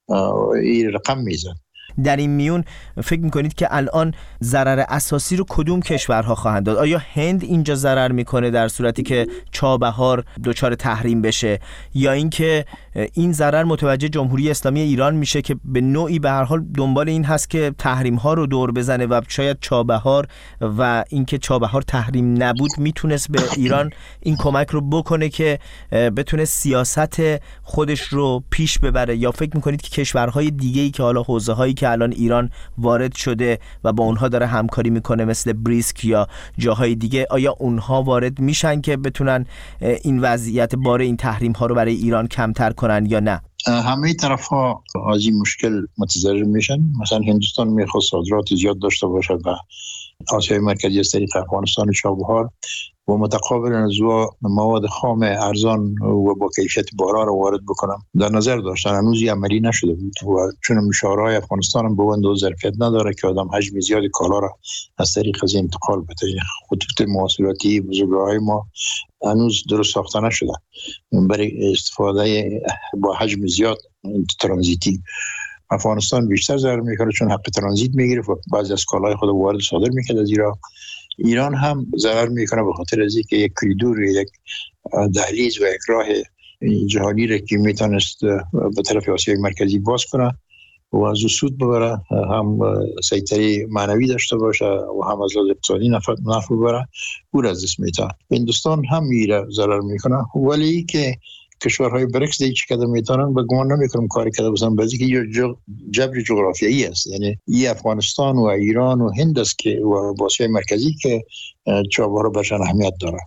این رقم میزد. در این میون فکر میکنید که الان ضرر اساسی رو کدوم کشورها خواهند داد؟ آیا هند اینجا ضرر میکنه در صورتی که چابهار دچار تحریم بشه، یا اینکه این ضرر متوجه جمهوری اسلامی ایران میشه که به نوعی به هر حال دنبال این هست که تحریم ها رو دور بزنه و شاید چابهار و اینکه چابهار تحریم نبود میتونست به ایران این کمک رو بکنه که بتونه سیاست خودش رو پیش ببره؟ یا فکر میکنید که کشورهای دیگه‌ای که حالا حوزه هایی که الان ایران وارد شده و با اونها داره همکاری میکنه مثل بریسک یا جاهای دیگه، آیا اونها وارد میشن که بتونن این وضعیت بار این تحریم ها رو برای ایران کمتر کنن یا نه؟ همه طرف ها از این مشکل متضرر میشن. مثلا هندوستان میخواد صادرات زیاد داشته باشد و آسیای مرکزی از طریق افغانستان و چابهار و متقابل از او مواد خام ارزان و با کیفیت بالا رو وارد بکنم در نظر داشتن. هنوز عملی نشده بود و چون مشارهای افغانستان هم به اون ظرفیت نداره که آدم حجم زیاد کالا را از طریق از انتقال بده. خطوط مواصلاتی بزرگراهای ما هنوز درست ساخته نشده برای استفاده با حجم زیاد ترانزیتی. افغانستان بیشتر ضرر میکنه چون حق ترانزیت میگیره و بعضی از کالای خود وارد صادر میکنه از ایران. ایران هم ضرر میکنه به خاطر از اینکه یک کریدور، یک دهلیز و یک راه جهانی را که میتونست به طرف آسیای مرکزی باز کنه و از او سود ببره، هم سیطره معنوی داشته باشه و هم از لحاظ اقتصادی نفع ببره، او را از دست میده. هندوستان هم میره ضرر میکنه، ولی که کشورهای بریکس دیگه چه قدر میتونن به گمان نمیکنم کاری کرده باشن، بازی که یه جبر جغرافیایی است. یعنی ای افغانستان و ایران و هند است که و آسیای مرکزی که چابهار برشان اهمیت داره.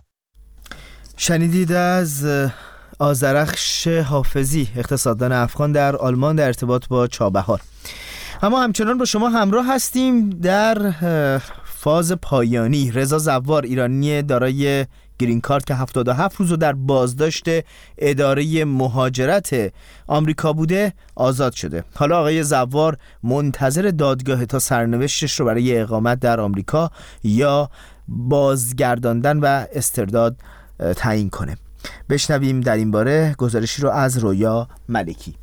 شنیدید از آذرخش حافظی، اقتصاددان افغان در آلمان، در ارتباط با چابهار. اما همچنان با شما همراه هستیم در فاز پایانی. رضا زوار، ایرانی دارای گرین کارت که هفتاد و هفت روز در بازداشت اداره مهاجرت آمریکا بوده، آزاد شده. حالا آقای زوار منتظر دادگاه تا سرنوشتش رو برای اقامت در آمریکا یا بازگرداندن و استرداد تعیین کنه. بشنویم در این باره گزارشی رو از رویا ملکی.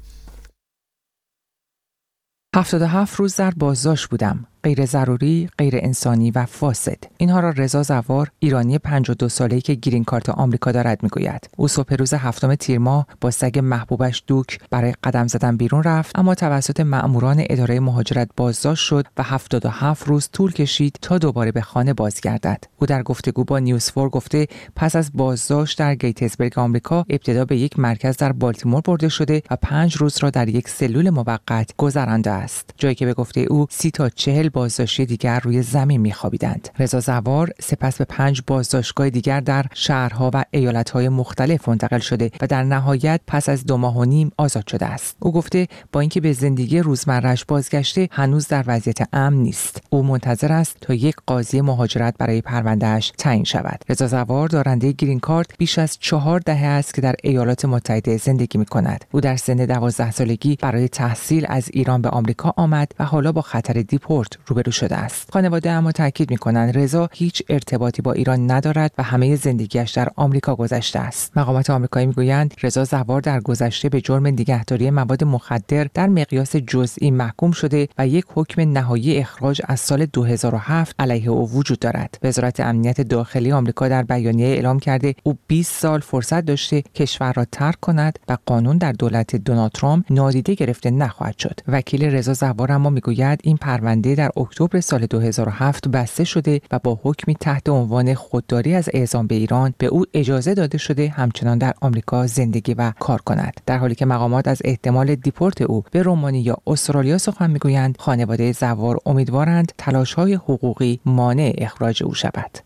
هفتاد و هفت روز در بازداشت بودم. غیر ضروری، غیر انسانی و فاسد. اینها را رضا زوار، ایرانی پنجاه و دو ساله‌ای که گرین کارت آمریکا دارد میگوید. او صبح روز هفتم تیر ماه با سگ محبوبش دوک برای قدم زدن بیرون رفت، اما توسط مأموران اداره مهاجرت بازداشت شد و هفتاد و هفت روز طول کشید تا دوباره به خانه بازگردد. او در گفتگو با نیوز فور گفته پس از بازداشت در گیتسبرگ آمریکا ابتدا به یک مرکز در بالتیمور برده شده و پنج روز را در یک سلول موقت گذرانده است، جایی که به گفته او سی تا چهل بازداشتی دیگر روی زمین می‌خوابیدند. رضا زوار سپس به پنج بازداشتگاه دیگر در شهرها و ایالت‌های مختلف منتقل شده و در نهایت پس از دو ماه و نیم آزاد شده است. او گفته با اینکه به زندگی روزمره‌اش بازگشته، هنوز در وضعیت امن نیست. او منتظر است تا یک قاضی مهاجرت برای پرونده‌اش تعیین شود. رضا زوار دارنده گرین کارت بیش از چهار دهه است که در ایالات متحده زندگی می‌کند. او در سن دوازده سالگی برای تحصیل از ایران به آمریکا آمد و حالا با خطر دیپورت روبرو شده است. خانواده اما تاکید می‌کنند رضا هیچ ارتباطی با ایران ندارد و همه زندگیش در آمریکا گذشته است. مقامات آمریکایی می‌گویند رضا زوار در گذشته به جرم نگهداری مواد مخدر در مقیاس جزئی محکوم شده و یک حکم نهایی اخراج از سال دو هزار و هفت علیه او وجود دارد. وزارت امنیت داخلی آمریکا در بیانیه اعلام کرده او بیست سال فرصت داشته کشور را ترک کند و قانون در دولت دونالد ترامپ نادیده گرفته نخواهد شد. وکیل رضا زوار اما می‌گوید این پرونده در در اکتبر سال دو هزار و هفت بسته شده و با حکمی تحت عنوان خودداری از اعزام به ایران به او اجازه داده شده همچنان در آمریکا زندگی و کار کند. در حالی که مقامات از احتمال دیپورت او به رومانی یا استرالیا سخن میگویند، خانواده زوار امیدوارند تلاش‌های حقوقی مانع اخراج او شود.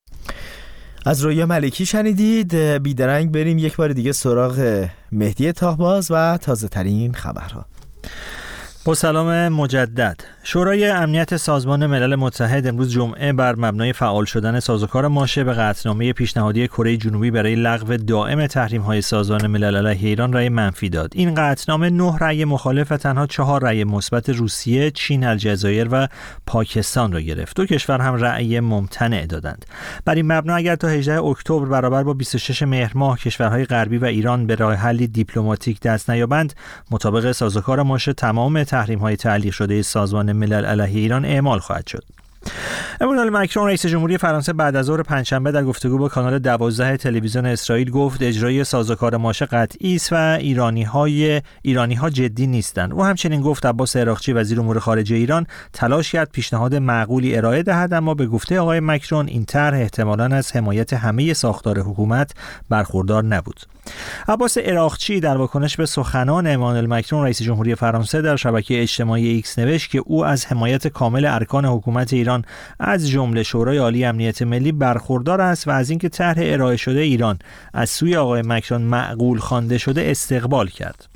از رویا ملکی شنیدید. بیدرنگ بریم یک بار دیگه سراغ مهدی تاهباز و تازه ترین خبرها. با سلام مجدد. شورای امنیت سازمان ملل متحد امروز جمعه بر مبنای فعال شدن سازوکار ماشه به قطعنامه پیشنهادی کره جنوبی برای لغو دائم تحریم‌های سازمان ملل علیه ایران رأی منفی داد. این قطعنامه نه رأی مخالف و تنها چهار رأی مثبت روسیه، چین، الجزایر و پاکستان را گرفت. دو کشور هم رأی ممتنع دادند. بر این مبنا اگر تا هجدهم اکتبر برابر با بیست و ششم مهر ماه کشورهای غربی و ایران به راه حلی دیپلماتیک دست نیابند، مطابق سازوکار ماشه تمام تحریم‌های تعلیق شده سازمان ملل علیه ایران اعمال خواهد شد. امانوئل مکرون رئیس جمهوری فرانسه بعد از ظهر پنجشنبه در گفتگو با کانال دوازده تلویزیون اسرائیل گفت اجرای سازوکار ماشه قطعی است و ایرانی‌های ایرانی‌ها جدی نیستند. او همچنین گفت عباس عراقچی وزیر امور خارجه ایران تلاش کرد پیشنهاد معقولی ارائه دهد، اما به گفته آقای مکرون این طرح احتمالاً از حمایت همه ساختار حکومت برخوردار نبود. عباس عراقچی در واکنش به سخنان امانوئل مکرون رئیس جمهوری فرانسه در شبکه اجتماعی ایکس نوشت که او از حمایت کامل ارکان حکومت ایران از جمله شورای عالی امنیت ملی برخوردار است و از اینکه طرح ارائه شده ایران از سوی آقای مکرون معقول خوانده شده استقبال کرد.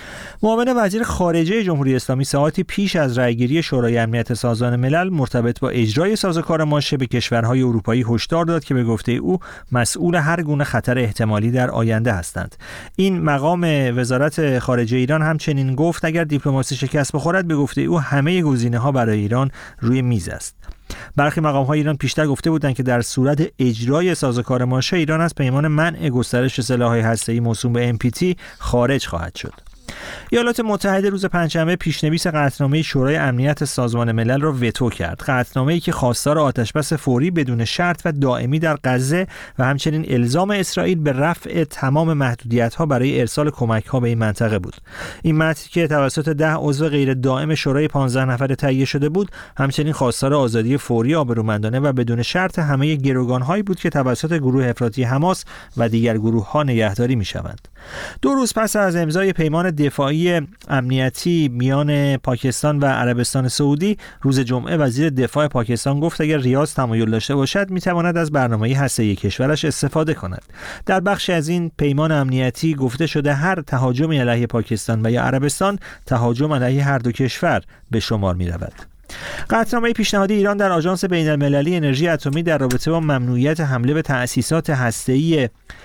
معاون وزیر خارجه جمهوری اسلامی ساعاتی پیش از رأیگیری شورای امنیت سازمان ملل مرتبط با اجرای سازوکار ماشه به کشورهای اروپایی هشدار داد که به گفته او مسئول هر گونه خطر احتمالی در آینده هستند. این مقام وزارت خارجه ایران همچنین گفت اگر دیپلماسی شکست بخورد به گفته او همه گزینه‌ها برای ایران روی میز است. برخی مقام‌های ایران پیشتر گفته بودند که در صورت اجرای سازوکار ماشه ایران از پیمان منع گسترش سلاح‌های هسته‌ای موسوم به ام پی تی خارج خواهد شد. ایالات متحده روز پنجشنبه پیشنویس قطعنامه شورای امنیت سازمان ملل را وتو کرد. قطعنامه‌ای که خواستار آتشبس فوری بدون شرط و دائمی در غزه و همچنین الزام اسرائیل به رفع تمام محدودیت‌ها برای ارسال کمک‌ها به این منطقه بود. این متن که توسط ده عضو غیر دائم شورای پانزده نفره تهیه شده بود، همچنین خواستار آزادی فوری آبرومندانه و بدون شرط همه گروگان‌هایی بود که توسط گروه افراطی حماس و دیگر گروه‌ها نگهداری می‌شوند. دو روز پس از امضای پیمان دفاعی امنیتی میان پاکستان و عربستان سعودی، روز جمعه وزیر دفاع پاکستان گفت اگر ریاض تمایل داشته باشد میتواند از برنامه هسته‌ای کشورش استفاده کند. در بخشی از این پیمان امنیتی گفته شده هر تهاجمی علیه پاکستان و یا عربستان تهاجم علیه هر دو کشور به شمار می‌رود. قطعنامه پیشنهادی ایران در آژانس بین‌المللی انرژی اتمی در رابطه با ممنوعیت حمله به تأسیسات هسته‌ای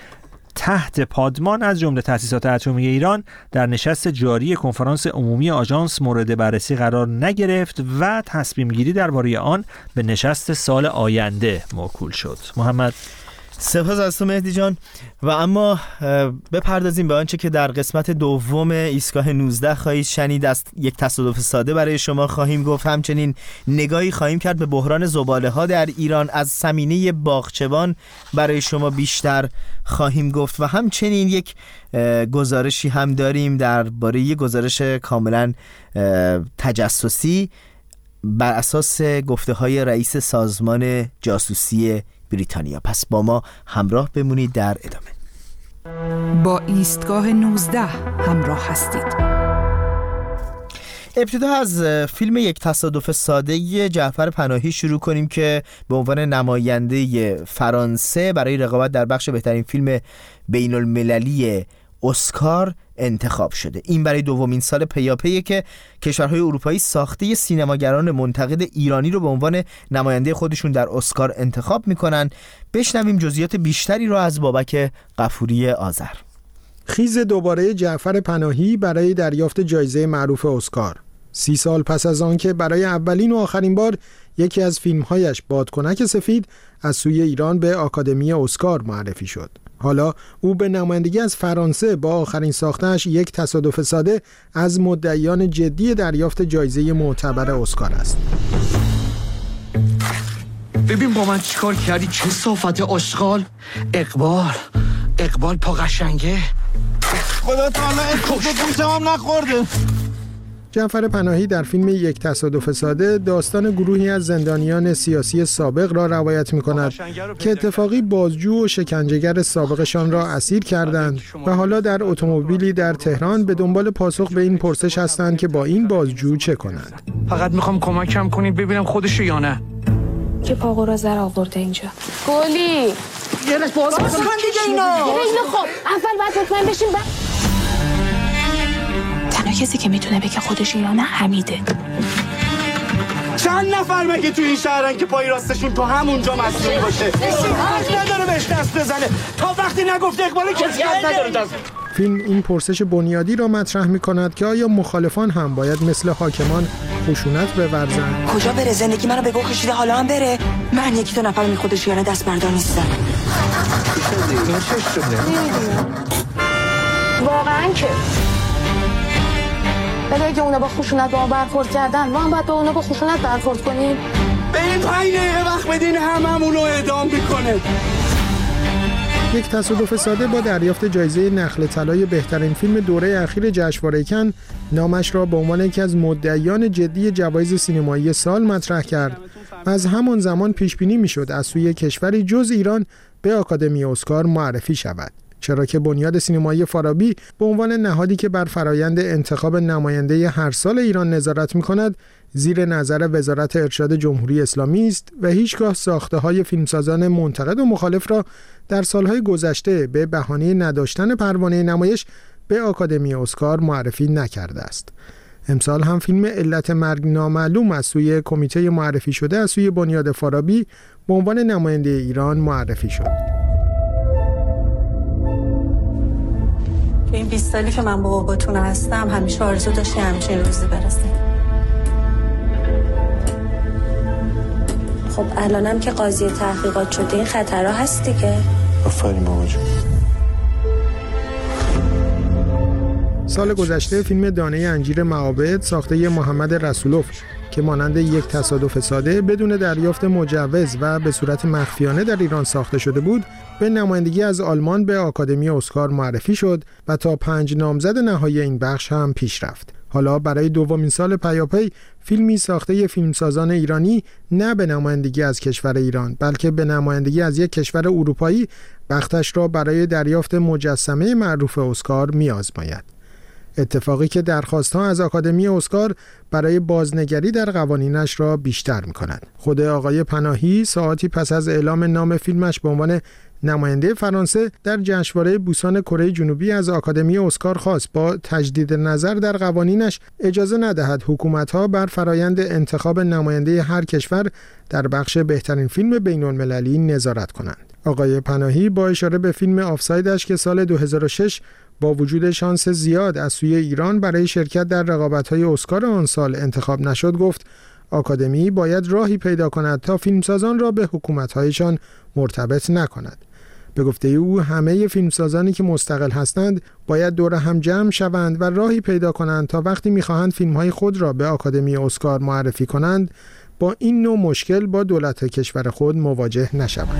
تحت پادمان از جمله تأسیسات اتمی ایران در نشست جاری کنفرانس عمومی آژانس مورد بررسی قرار نگرفت و تصمیم گیری درباره آن به نشست سال آینده موکول شد. محمد، سپاس از تو مهدی جان. و اما بپردازیم به آنچه که در قسمت دوم ایستگاه نوزده خواهید شنید. از یک تصادف ساده برای شما خواهیم گفت، همچنین نگاهی خواهیم کرد به بحران زباله ها در ایران، از زمینه باغچبان برای شما بیشتر خواهیم گفت و همچنین یک گزارشی هم داریم درباره یک گزارش کاملا تجسسی بر اساس گفته های رئیس سازمان جاسوسی بریتانیا. پس با ما همراه بمونید در ادامه. با ایستگاه نوزده همراه هستید. ابتدا از فیلم یک تصادف ساده جعفر پناهی شروع کنیم که به عنوان نماینده فرانسه برای رقابت در بخش بهترین فیلم بین المللی اسکار انتخاب شده. این برای دومین سال پیاپیه که کشورهای اروپایی ساخته سینماگران منتقد ایرانی رو به عنوان نماینده خودشون در اسکار انتخاب میکنن. بشنویم جزئیات بیشتری رو از بابک غفوری آذر. خیز دوباره جعفر پناهی برای دریافت جایزه معروف اسکار. سی سال پس از آن که برای اولین و آخرین بار یکی از فیلمهایش بادکنک سفید از سوی ایران به آکادمی اسکار معرفی شد، حالا او به نمایندگی از فرانسه با آخرین ساخته‌اش یک تصادف ساده از مدعیان جدی دریافت جایزه معتبر اسکار است. ببین با من چیکار کردی، چه صافت آشغال. اقبال اقبال پا قشنگه. خدا تعالی اسکو گوشم هم نخورده. جعفر پناهی در فیلم یک تصادف ساده داستان گروهی از زندانیان سیاسی سابق را روایت می‌کند که اتفاقی بازجو و شکنجهگر سابقشان را اسیر کردند و حالا در اتومبیلی در تهران به دنبال پاسخ به این پرسش هستند که با این بازجو چه کنند. فقط میخوام کمکم کنید ببینم خودشه یا نه. که پاقورا زر آورده اینجا. گلی یه لحظه باز کن دیگه اینا. خیلی خوب. اول باید مطمئن بشیم بعد. تنها کسی که میتونه بگه خودشه یا نه حمیده. چند نفر مگه تو این شهرن که پای راستشون تو همونجا مسئول باشه؟ حق نداره بهش دست بزنه. تا وقتی نگفته اقبال کسی نداره دست. فیلم این پرسش بنیادی را مطرح می‌کند که آیا مخالفان هم باید مثل حاکمان خشونت بورزند؟ کجا بره؟ زندگی منو به گو کشیده، حالا هم بره؟ من یکی دو نفر می خودش یعنی دست بردار نیستم. واقعا که ولی اگه اونا با خشونت با ما برخورد کردن ما هم باید با اونا با خشونت برخورد کنیم. به این پنج دقیقه وقت بدین هممون رو اعدام میکنه. یک تصادف ساده با دریافت جایزه نخل طلای بهترین فیلم دوره اخیر جشنواره کن نامش را به عنوان یکی از مدعیان جدی جوایز سینمایی سال مطرح کرد و از همان زمان پیش بینی میشد از سوی کشوری جز ایران به آکادمی اسکار معرفی شود، چرا که بنیاد سینمایی فارابی به عنوان نهادی که بر فرایند انتخاب نماینده هر سال ایران نظارت می‌کند زیر نظر وزارت ارشاد جمهوری اسلامی است و هیچگاه ساخته‌های فیلمسازان منتقد و مخالف را در سالهای گذشته به بهانه نداشتن پروانه نمایش به آکادمی اسکار معرفی نکرده است. امسال هم فیلم علت مرگ نامعلوم از سوی کمیته معرفی شده از سوی بنیاد فارابی به عنوان نماینده ایران معرفی شد. این بیست سالی که من با باباتون هستم همیشه آرزو داشتی همچین روزی برسه. خب الانم که قاضی تحقیقات شده این خطرها هست دیگه. آفرین بابا جون. سال گذشته فیلم دانه انجیر معابد ساخته محمد رسولوف که مانند یک تصادف ساده بدون دریافت مجوز و به صورت مخفیانه در ایران ساخته شده بود به نمایندگی از آلمان به آکادمی اسکار معرفی شد و تا پنج نامزد نهایی این بخش هم پیش رفت. حالا برای دومین سال پیاپی فیلمی ساخته فیلمسازان ایرانی نه به نمایندگی از کشور ایران بلکه به نمایندگی از یک کشور اروپایی بختش را برای دریافت مجسمه معروف اسکار می‌آزماید. اتفاقی که درخواست‌ها از آکادمی اسکار برای بازنگری در قوانینش را بیشتر می‌کند. خود آقای پناهی ساعتی پس از اعلام نام فیلمش به عنوان نماینده فرانسه در جشنواره بوسان کره جنوبی از آکادمی اسکار خواست با تجدید نظر در قوانینش اجازه ندهد حکومت‌ها بر فرایند انتخاب نماینده هر کشور در بخش بهترین فیلم بین‌المللی نظارت کنند. آقای پناهی با اشاره به فیلم آفسایدش که سال دو هزار و شش با وجود شانس زیاد از سوی ایران برای شرکت در رقابت‌های اسکار آن سال انتخاب نشد گفت آکادمی باید راهی پیدا کند تا فیلمسازان را به حکومت‌هایشان مرتبط نکند. به گفته او همه فیلمسازانی که مستقل هستند باید دور هم جمع شوند و راهی پیدا کنند تا وقتی می‌خواهند فیلم‌های خود را به آکادمی اسکار معرفی کنند با این نوع مشکل با دولت کشور خود مواجه نشوند.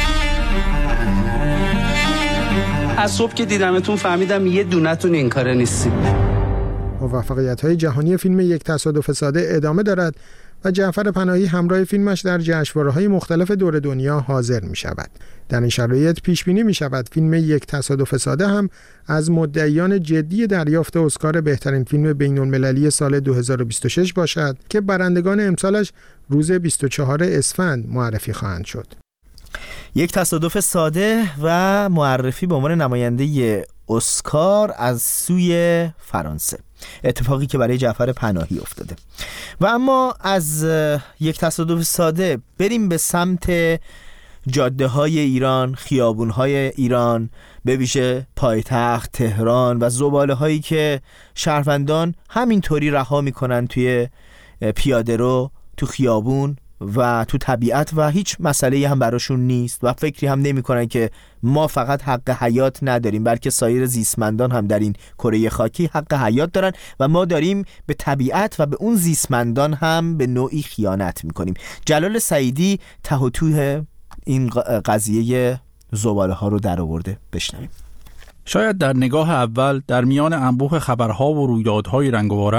از صبح که دیدمتون فهمیدم یه دونتون این کاره نیستی. موفقیت‌های جهانی فیلم یک تصادف ساده ادامه دارد و جعفر پناهی همراه فیلمش در جشنواره‌های مختلف دور دنیا حاضر می‌شود. در این شرایط پیش بینی می‌شود فیلم یک تصادف ساده هم از مدعیان جدی دریافت اسکار بهترین فیلم بین‌المللی سال دو هزار و بیست و شش باشد که برندگان امسالش روز بیست و چهارم اسفند معرفی خواهند شد. یک تصادف ساده و معرفی به عنوان نماینده اسکار از سوی فرانسه، اتفاقی که برای جعفر پناهی افتاده. و اما از یک تصادف ساده بریم به سمت جاده های ایران، خیابون های ایران، به ویژه پایتخت تهران و زباله هایی که شهروندان همینطوری رها میکنن توی پیاده رو، تو خیابون و تو طبیعت و هیچ مسئله‌ای هم براشون نیست و فکری هم نمی‌کنن که ما فقط حق حیات نداریم بلکه سایر زیستمندان هم در این کره خاکی حق حیات دارن و ما داریم به طبیعت و به اون زیستمندان هم به نوعی خیانت می‌کنیم. جلال سعیدی ته و توه این قضیه زباله ها رو در آورده. بشنویم. شاید در نگاه اول در میان انبوه خبرها و رویدادهای رنگ و رنگ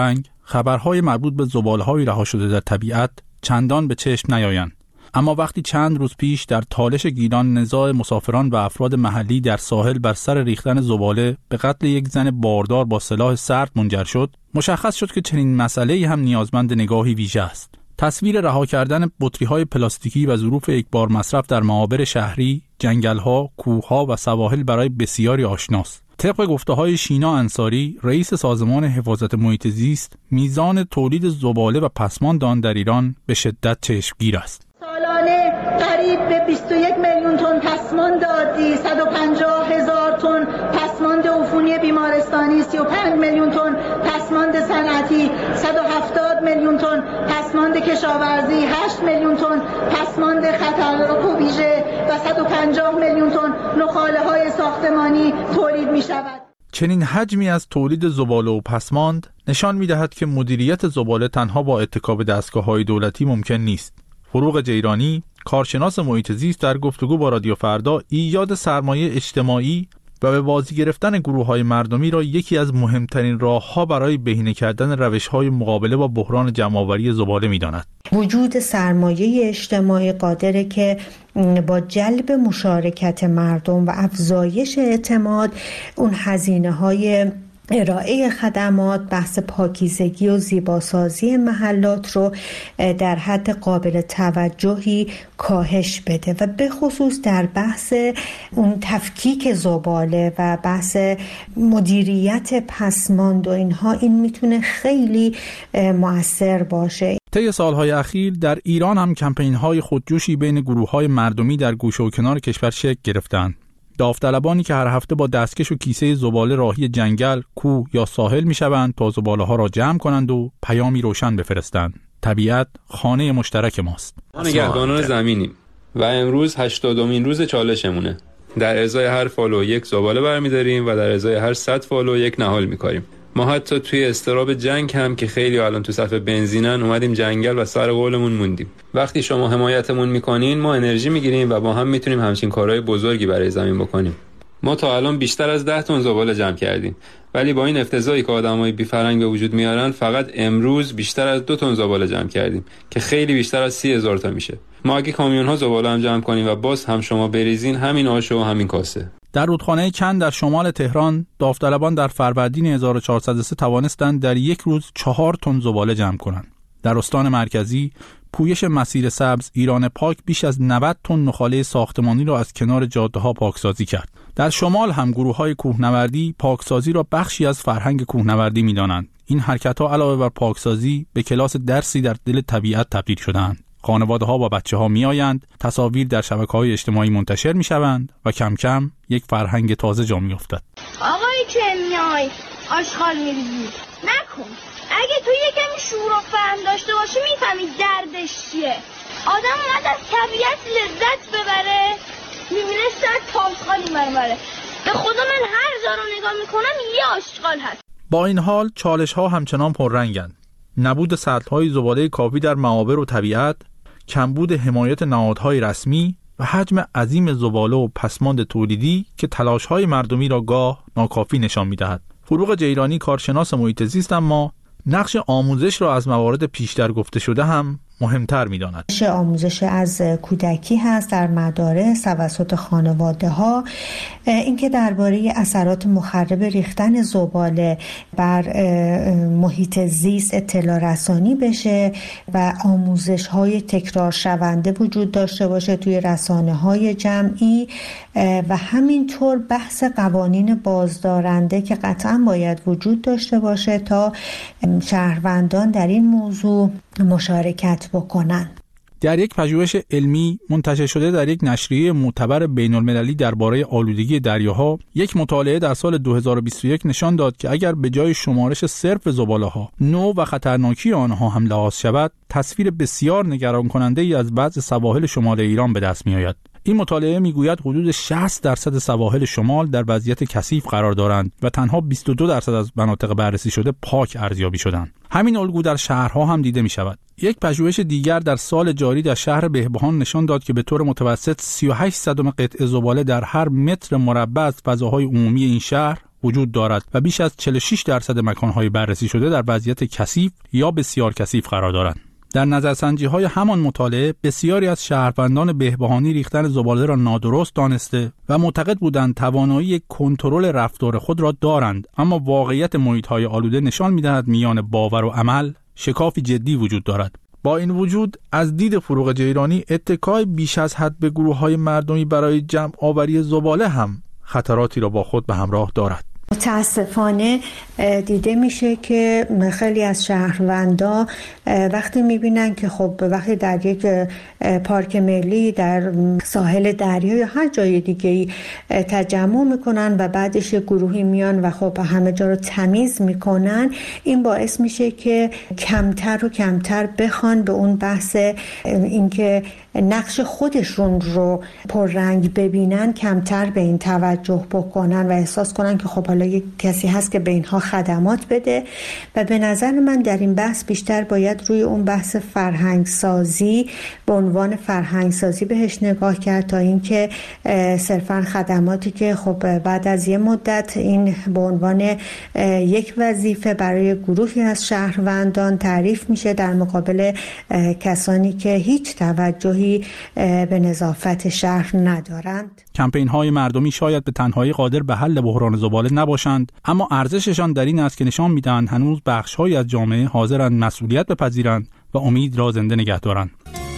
خبرهای مربوط به زباله‌های رها شده در طبیعت چندان به چشم نیایند. اما وقتی چند روز پیش در تالش گیلان نزاع مسافران و افراد محلی در ساحل بر سر ریختن زباله به قتل یک زن باردار با سلاح سرد منجر شد، مشخص شد که چنین مسئله‌ای هم نیازمند نگاهی ویژه است. تصویر رها کردن بطری‌های پلاستیکی و ظروف یکبار مصرف در معابر شهری، جنگل‌ها، کوه‌ها و سواحل برای بسیاری آشناست. طبق گفته‌های شینا انصاری، رئیس سازمان حفاظت محیط زیست، میزان تولید زباله و پسماند آن در ایران به شدت چشمگیر است. سالانه قریب به بیست و یک میلیون تن پسماند عادی، صد و پنجاه هزار تن پسماند عفونی بیمارستانی، سی و پنج میلیون تن پسماند صنعتی، صد و هفتاد میلیون تن پسماند کشاورزی، هشت میلیون تن پسماند خطرناک و ویژه و صد و پنجاه میلیون تن نخاله‌های ساختمانی تولید می‌شود. چنین حجمی از تولید زباله و پسماند نشان می‌دهد که مدیریت زباله تنها با اتکا به دستگاه‌های دولتی ممکن نیست. فروغ جیرانی، کارشناس محیط زیست، در گفتگو با رادیو فردا ایجاد سرمایه اجتماعی و به بازی گرفتن گروه‌های مردمی را یکی از مهمترین راه‌ها برای بهینه کردن روش‌های مقابله با بحران جمع‌آوری زباله می‌داند. وجود سرمایه اجتماعی قادره که با جلب مشارکت مردم و افزایش اعتماد اون هزینه‌های ارائه خدمات، بحث پاکیزگی و زیباسازی محلات رو در حد قابل توجهی کاهش بده و به خصوص در بحث اون تفکیک زباله و بحث مدیریت پسماند و اینها این میتونه خیلی مؤثر باشه. طی سالهای اخیر در ایران هم کمپین‌های خودجوشی بین گروه‌های مردمی در گوشه و کنار کشور شکل گرفتند. داوطلبانی که هر هفته با دستکش و کیسه زباله راهی جنگل، کوه یا ساحل میشوند تا زباله‌ها را جمع کنند و پیامی روشن بفرستند. طبیعت خانه مشترک ماست. ما نگهبانان زمینیم و امروز هشتادمین روز چالشمونه. در ازای هر فالو یک زباله برمی‌داریم و در ازای هر صد فالو یک نهال می‌کاریم. ما حتی توی استراب جنگ هم که خیلی الان تو صف بنزینن اومدیم جنگل و سر قولمون موندیم. وقتی شما حمایتمون میکنین ما انرژی میگیریم و با هم میتونیم همچین کارهای بزرگی برای زمین بکنیم. ما تا الان بیشتر از ده تن زباله جمع کردیم، ولی با این افتضاحی که آدمای بی فرهنگ به وجود میارن فقط امروز بیشتر از دو تن زباله جمع کردیم که خیلی بیشتر از سی هزار تا میشه. ما اگه کامیون ها زباله هم جمع کنیم و باز هم شما بریزین، همین آش و همین کاسه. در رودخانه کند در شمال تهران، داوطلبان در فروردین هزار و چهارصد و سه توانستند در یک روز چهار تن زباله جمع کنند. در استان مرکزی، پویش مسیر سبز ایران پاک بیش از نود تن نخاله ساختمانی را از کنار جاده‌ها پاکسازی کرد. در شمال هم گروه‌های کوهنوردی پاکسازی را بخشی از فرهنگ کوهنوردی می‌دانند. این حرکت‌ها علاوه بر پاکسازی به کلاس درسی در دل طبیعت تبدیل شده‌اند. خانواده‌ها با بچه‌ها می‌آیند، تصاویر در شبکه‌های اجتماعی منتشر می‌شوند و کم کم یک فرهنگ تازه جا می‌افتد. آقای که میای آشغال می‌ریزی نکن. اگه تو یکم شعور و فهم داشته باشی میفهمی دردش چیه. آدم اومد از طبیعت لذت ببره، می‌بینه صد تا آشغالی بربره. به خدا من هر جا رو نگاه می‌کنم یه آشغال هست. با این حال چالش‌ها همچنان پررنگند. نبود سطل‌های زباله کافی در معابر و طبیعت، کمبود حمایت نهادهای رسمی و حجم عظیم زباله و پسماند تولیدی که تلاش‌های مردمی را گاه ناکافی نشان می‌دهد. فروغ جیرانی، کارشناس محیط زیست، اما نقش آموزش را از موارد پیشتر گفته شده هم مهمتر می‌داند. آموزش از کودکی هست در مدارس توسط خانواده ها، اینکه درباره اثرات مخرب ریختن زباله بر محیط زیست اطلاع رسانی بشه و آموزش های تکرار شونده وجود داشته باشه توی رسانه های جمعی و همینطور بحث قوانین بازدارنده که قطعا باید وجود داشته باشه تا شهروندان در این موضوع مشارکت بکنن. در یک پژوهش علمی منتشر شده در یک نشریه معتبر بین‌المللی درباره آلودگی دریاها، یک مطالعه در سال دو هزار و بیست و یک نشان داد که اگر به جای شمارش صرف زباله‌ها، نوع و خطرناکی آنها هم لحاظ شود، تصویر بسیار نگران کننده ای از بعض سواحل شمال ایران به دست می‌آید. این مطالعه میگوید حدود شصت درصد سواحل شمال در وضعیت کثیف قرار دارند و تنها بیست و دو درصد از مناطق بررسی شده پاک ارزیابی شدند. همین الگو در شهرها هم دیده می شود. یک پژوهش دیگر در سال جاری در شهر بهبهان نشان داد که به طور متوسط سی و هشت صدم قطعه زباله در هر متر مربع از فضاهای عمومی این شهر وجود دارد و بیش از چهل و شش درصد مکان‌های بررسی شده در وضعیت کثیف یا بسیار کثیف قرار دارند. در نظرسنجی‌های همان مطالعه بسیاری از شهروندان بهبهانی ریختن زباله را نادرست دانسته و معتقد بودند توانایی کنترل رفتار خود را دارند، اما واقعیت محیط‌های آلوده نشان می‌دهد میان باور و عمل شکافی جدی وجود دارد. با این وجود از دید فروغ جیرانی اتکای بیش از حد به گروه‌های مردمی برای جمع آوری زباله هم خطراتی را با خود به همراه دارد. متاسفانه دیده میشه که خیلی از شهروندا وقتی میبینن که خب وقتی در یک پارک ملی در ساحل دریا یا هر جای دیگه‌ای تجمع میکنن و بعدش گروهی میان و خب همه جا رو تمیز میکنن، این باعث میشه که کمتر و کمتر بخوان به اون بحث اینکه نقش خودشون رو پررنگ ببینن، کمتر به این توجه بکنن و احساس کنن که خب حالا یک کسی هست که به اینها خدمات بده. و به نظر من در این بحث بیشتر باید روی اون بحث فرهنگ سازی به عنوان فرهنگ سازی بهش نگاه کرد تا اینکه صرفا خدماتی که خب بعد از یه مدت این به عنوان یک وظیفه برای گروهی از شهروندان تعریف میشه در مقابل کسانی که هیچ توجهی به نظافت شهر ندارند. کمپین‌های مردمی شاید به تنهایی قادر به حل بحران زباله نباشند، اما ارزششان در این است که نشان می‌دهند هنوز بخش‌هایی از جامعه حاضرند مسئولیت بپذیرند و امید را زنده نگه دارند.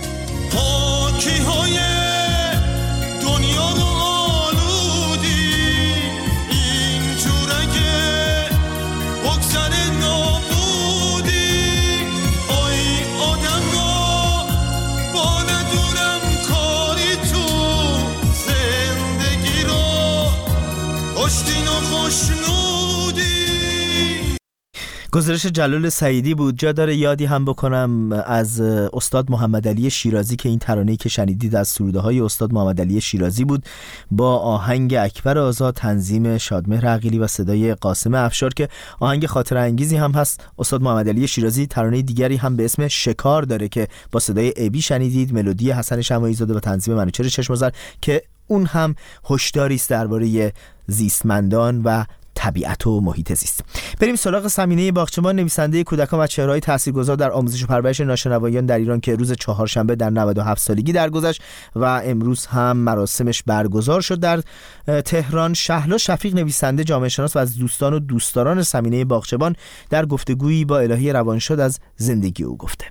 گزارش جلال سعیدی بود. جا داره یادی هم بکنم از استاد محمد علی شیرازی که این ترانه‌ای که شنیدید از سروده‌های استاد محمد علی شیرازی بود با آهنگ اکبر آزاد، تنظیم شادمهر عقیلی و صدای قاسم افشار که آهنگ خاطره انگیزی هم هست. استاد محمد علی شیرازی ترانه دیگری هم به اسم شکار داره که با صدای ابی شنیدید، ملودی حسن شماعی زاده و تنظیم منوچهر چشم‌آذر که اون هم هشداری است درباره زیستمندان و طبیعت و محیط زیست. بریم سراغ سمینه باغچبان، نویسنده کودکان و چهره‌های تاثیرگذار در آموزش و پرورش ناشنوایان در ایران که روز چهارشنبه در نود و هفت سالگی درگذشت و امروز هم مراسمش برگزار شد در تهران. شهلا شفیق، نویسنده، جامعه شناس و از دوستان و دوستداران سمینه باغچبان، در گفتگویی با الهی روانشاد از زندگی او گفته.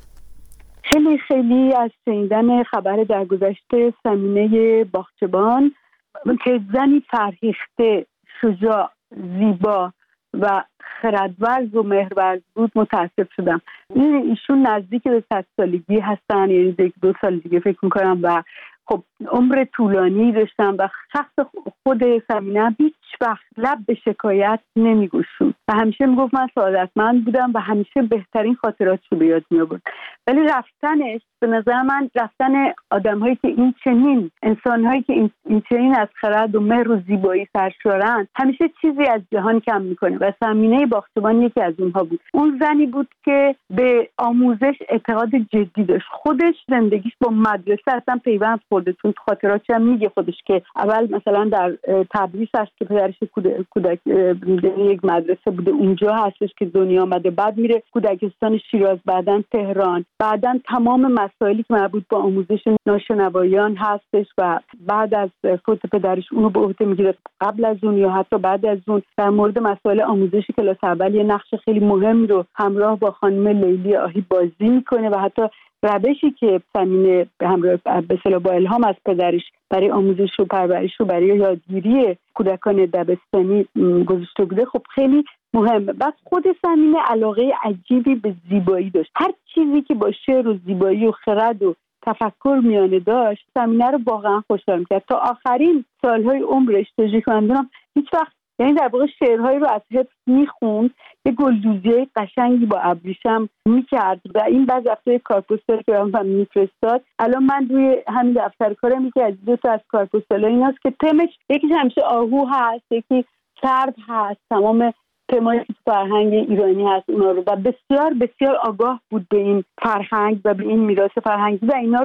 خیلی خیلی از شنیدن خبر درگذشت سمینه باغچبان که زنی فرهیخته، شجاع، زیبا و خردورز و مهرورز بود متاسف شدم. ایشون نزدیک به صد سالگی هستن، یعنی دو سال دیگه فکر میکنم و خب عمر طولانی داشتن و شخص خود سمینه هیچ وقت لب به شکایت نمیگوشون و همیشه میگفت من سعادتمند بودم و همیشه بهترین خاطراتشو به یاد میآورد. ولی رفتنش به نظر من رفتن آدم‌هایی که این چنین انسان‌هایی که این, این چنین از خرد و مهر و زیبایی سرشارن همیشه چیزی از جهان کم میکنه و سمینه باغچبان یکی از اونها بود. اون زنی بود که به آموزش اعتقاد جدی داشت. خودش زندگیش با مدرسه اصلا پیوند خورده، چون خاطراتش هم میگه خودش که اول مثلا در تبریز هست که پدرش کودک یک مدرسه بوده، اونجا هستش که دنیا آمده، بعد میره کودکستان شیراز، بعدن تهران، بعدن تمام مسائلی که مربوط به آموزش ناشنوایان هستش و بعد از فوت پدرش اونو به عهده میگیره. قبل از اون یا حتی بعد از اون در مورد مسائل آموزش کلاس اول یه نقش خیلی مهم رو همراه با خانم لیلی آهی بازی میکنه و حتی روشی که سمینه به همراه به اصطلاح با الهام از پدرش برای آموزش و پرورش و برای یادگیری کودکان دبستانی گذاشته بوده خب خیلی مهمه. بعد خود سمینه علاقه عجیبی به زیبایی داشت. هر چیزی که با شعر و زیبایی و خرد و تفکر میانه داشت سمینه رو واقعا خوشحال می‌کرد. تا آخرین سالهای عمرش تجربه‌ام هیچ وقت، یعنی در واقع شعرهایی رو از حفظ میخوند، یه گلدوزی قشنگی با ابریشم میکرد و این بعض دفتر کارپستال که برام میفرستاد. الان من روی همین دفتر کارم یکی از دو تا از کارپستال ایناست که تمش یکیش همیشه آهو هست، یکی سرد هست، تمام تمای فرهنگ ایرانی هست اونا رو و بسیار بسیار آگاه بود به این فرهنگ و به این میراث فرهنگی و اینا رو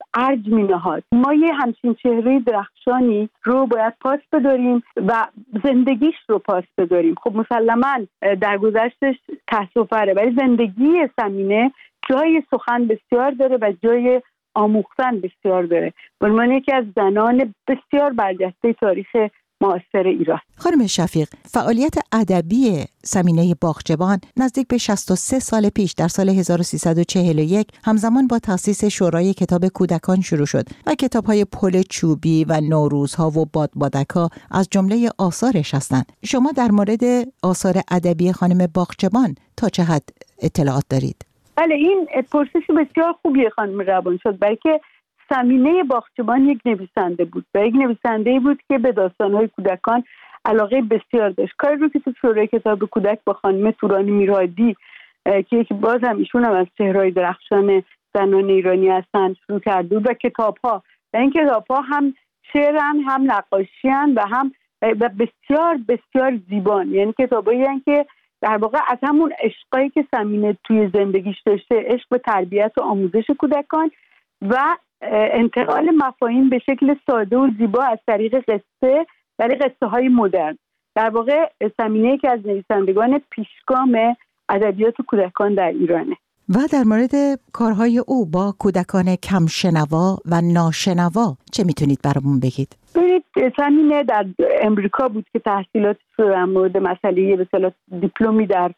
ارج می نهاد. ما یه همچین چهره درخشانی رو باید پاس بداریم و زندگیش رو پاس بداریم. خب مسلماً در گذشتش تأسف‌آوره، ولی زندگی ثمینه جای سخن بسیار داره و جای آموختن بسیار داره. به عنوان یکی از زنان بسیار برجسته تاریخ معاصر ایران. خانم شفیق، فعالیت ادبی ثمینه باغچبان نزدیک به شصت و سه سال پیش در سال هزار و سیصد و چهل و یک همزمان با تأسیس شورای کتاب کودکان شروع شد و کتاب‌های پل چوبی و نوروزها و بادبادک‌ها از جمله آثارش هستند. شما در مورد آثار ادبی خانم باغچبان تا چه حد اطلاعات دارید؟ بله، این پرسش بسیار خوبیه خانم روان شد، بلکه ثمینه باغچبان یک نویسنده بود و یک نویسنده‌ای بود که به داستان‌های کودکان علاقه بسیار داشت. کاری رو که تو شورای کتاب کودک با خانم تورانی میرادی که یکی باز هم ایشون هم از چهره‌های درخشان زنان ایرانی هستن شروع کرده بود و کتاب‌ها و این کتاب‌ها هم شعرن، هم نقاشی‌ان و هم و بسیار بسیار زیبان. یعنی کتابایی هستن که در واقع از همون عشقایی که ثمینه توی زندگیش داشته، عشق به تربیت و آموزش کودکان و انتقال مفاهیم به شکل ساده و زیبا از طریق قصه، ولی قصه های مدرن. در واقع ثمینه که از نویسندگان پیشگام ادبیات کودکان در ایرانه. و در مورد کارهای او با کودکان کم شنوا و ناشنوا چه میتونید برامون بگید؟ ببینید، ثمینه در امریکا بود که تحصیلاتش رو در مورد مسئله به اصطلاح دیپلمی در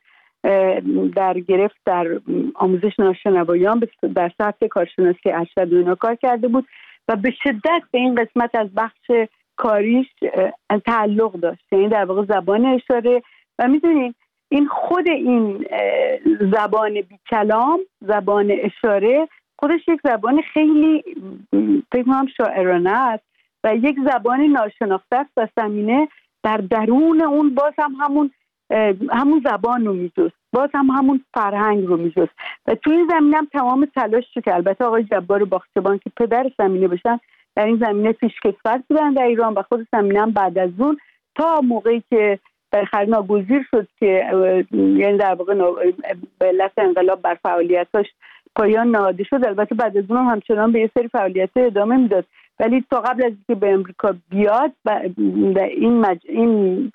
در گرفت در آموزش ناشنوایان در سطح کارشناسی ارشد و اینا کار کرده بود و به شدت به این قسمت از بخش کاریش تعلق داشت، یعنی در واقع زبان اشاره. و میدونین این خود این زبان بی کلام، زبان اشاره، خودش یک زبان خیلی فکر کنم شاعرانه است و یک زبان ناشناخته است و ثمینه در درون اون باز هم همون همون زبان رو میجست، باز هم همون فرهنگ رو میجست و توی این زمینه هم تمام تلاش شد که البته آقای جبار باغچبان که پدر ثمینه بشن در این زمینه پیشکسوت بودن در ایران و خود ثمینه هم بعد از اون تا موقعی که بالاخره ناگزیر شد که یعنی در واقع به علت انقلاب بر فعالیتاش پایان نهاده شد، البته بعد از اون هم همچنان به یه سری فعالیت ادامه میداد، ولی تا قبل از اینکه به امریکا بیاد و این مج... این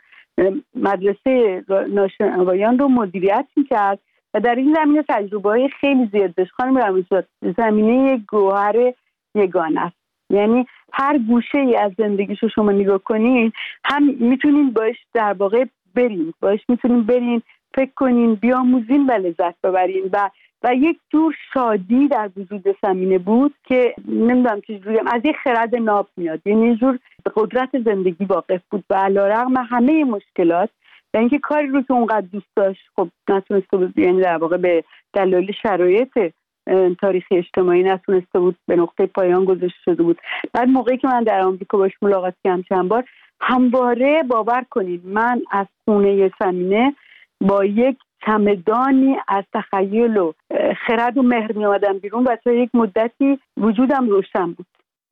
مدرسه ناشنوایان رو مدیریت میکرد و در این زمینه تجربه‌های خیلی زیاد داشت. خانم رمزاد، زمینه گوهر یگانه است، یعنی هر گوشه ای از زندگیش رو شما نگاه کنین هم میتونین باش در واقع برین، باش میتونین برین فکر کنین، بیاموزین و لذت ببرین و و یک جور شادی در وجود ثمینه بود که نمیدونم چجوری از یک خرد ناب میاد، یعنی یه جور به قدرت زندگی واقف بود و علیرغم همه مشکلات و اینکه کاری رو که اونقدر دوست داشت خب نتونسته بود، یعنی در واقع به دلایل شرایط تاریخی اجتماعی نتونسته بود به نقطه پایان گذاشته شده بود. بعد موقعی که من در آمریکا باش ملاقات کردم چند بار، همواره باور کنید من از خونه ثمینه با یک چمدانی از تخیل و خرد و مهر می آمدم بیرون و تا یک مدتی وجودم روشن بود.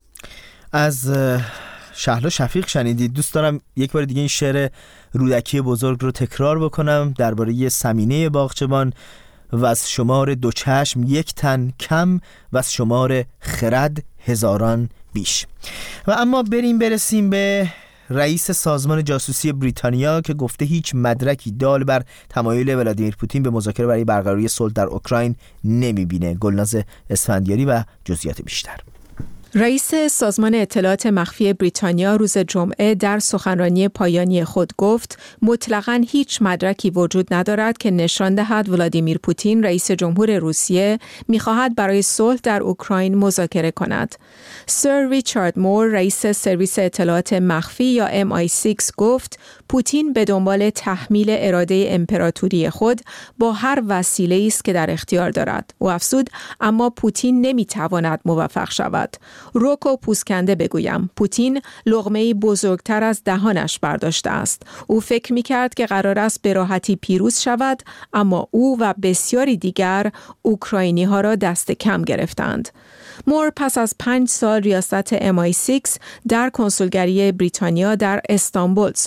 از شهلا شفیق شنیدید. دوست دارم یک بار دیگه این شعر رودکی بزرگ رو تکرار بکنم درباره ثمینه باغچبان: و از شمار دو چشم یک تن کم و از شمار خرد هزاران بیش. و اما بریم برسیم به رئیس سازمان جاسوسی بریتانیا که گفته هیچ مدرکی دال بر تمایل ولادیمیر پوتین به مذاکره برای برقراری صلح در اوکراین نمیبینه. گلناز اسفندیاری و جزئیات بیشتر. رئیس سازمان اطلاعات مخفی بریتانیا روز جمعه در سخنرانی پایانی خود گفت مطلقاً هیچ مدرکی وجود ندارد که نشان دهد ولادیمیر پوتین رئیس جمهور روسیه می‌خواهد برای صلح در اوکراین مذاکره کند. سر ریچارد مور رئیس سرویس اطلاعات مخفی یا ام آی سیکس گفت پوتین به دنبال تحمیل اراده امپراتوری خود با هر وسیله‌ای است که در اختیار دارد. او افزود اما پوتین نمی‌تواند موفق شود. روکو پوسکنده بگویم، پوتین لقمه‌ای بزرگتر از دهانش برداشته است. او فکر می‌کرد که قرار است به راحتی پیروز شود، اما او و بسیاری دیگر اوکراینی‌ها را دست کم گرفتند. مور پس از پنج سال ریاست ام آی سیکس در کنسولگری بریتانیا در استانبول صحبت می‌کرد.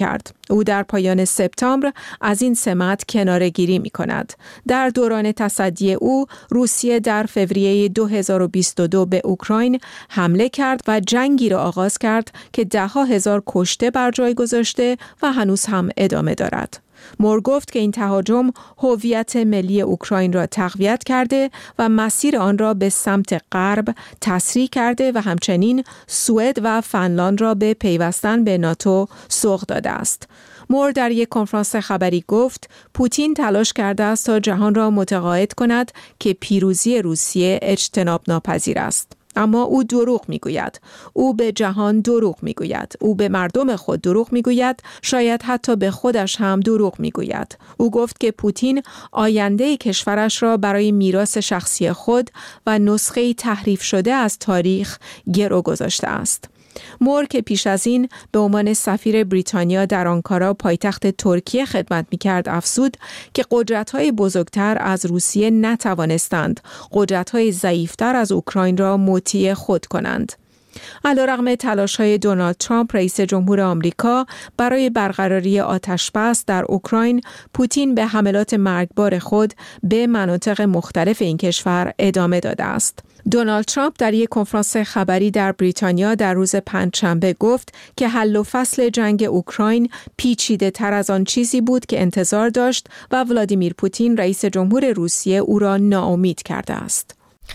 کرد. او در پایان سپتامبر از این سمت کناره‌گیری می‌کند. در دوران تصدی او، روسیه در فوریه دو هزار و بیست و دو به اوکراین حمله کرد و جنگی را آغاز کرد که ده‌ها هزار کشته بر جای گذاشته و هنوز هم ادامه دارد. مور گفت که این تهاجم هویت ملی اوکراین را تقویت کرده و مسیر آن را به سمت غرب تسریع کرده و همچنین سوئد و فنلاند را به پیوستن به ناتو سوق داده است. مور در یک کنفرانس خبری گفت پوتین تلاش کرده است تا جهان را متقاعد کند که پیروزی روسیه اجتناب ناپذیر است. اما او دروغ میگوید. او به جهان دروغ میگوید. او به مردم خود دروغ میگوید. شاید حتی به خودش هم دروغ میگوید. او گفت که پوتین آینده کشورش را برای میراث شخصی خود و نسخه تحریف شده از تاریخ گرو گذاشته است. مور که پیش از این به عنوان سفیر بریتانیا در آنکارا پایتخت ترکیه خدمت می‌کرد افزود که قدرت‌های بزرگتر از روسیه نتوانستند قدرت‌های ضعیف‌تر از اوکراین را مطیع خود کنند. علیرغم تلاش‌های دونالد ترامپ رئیس جمهور آمریکا برای برقراری آتش‌بس در اوکراین، پوتین به حملات مرگبار خود به مناطق مختلف این کشور ادامه داده است. دونالد ترامپ در یک کنفرانس خبری در بریتانیا در روز پنجشنبه گفت که حل و فصل جنگ اوکراین پیچیده تر از آن چیزی بود که انتظار داشت و ولادیمیر پوتین رئیس جمهور روسیه او را ناامید کرده است.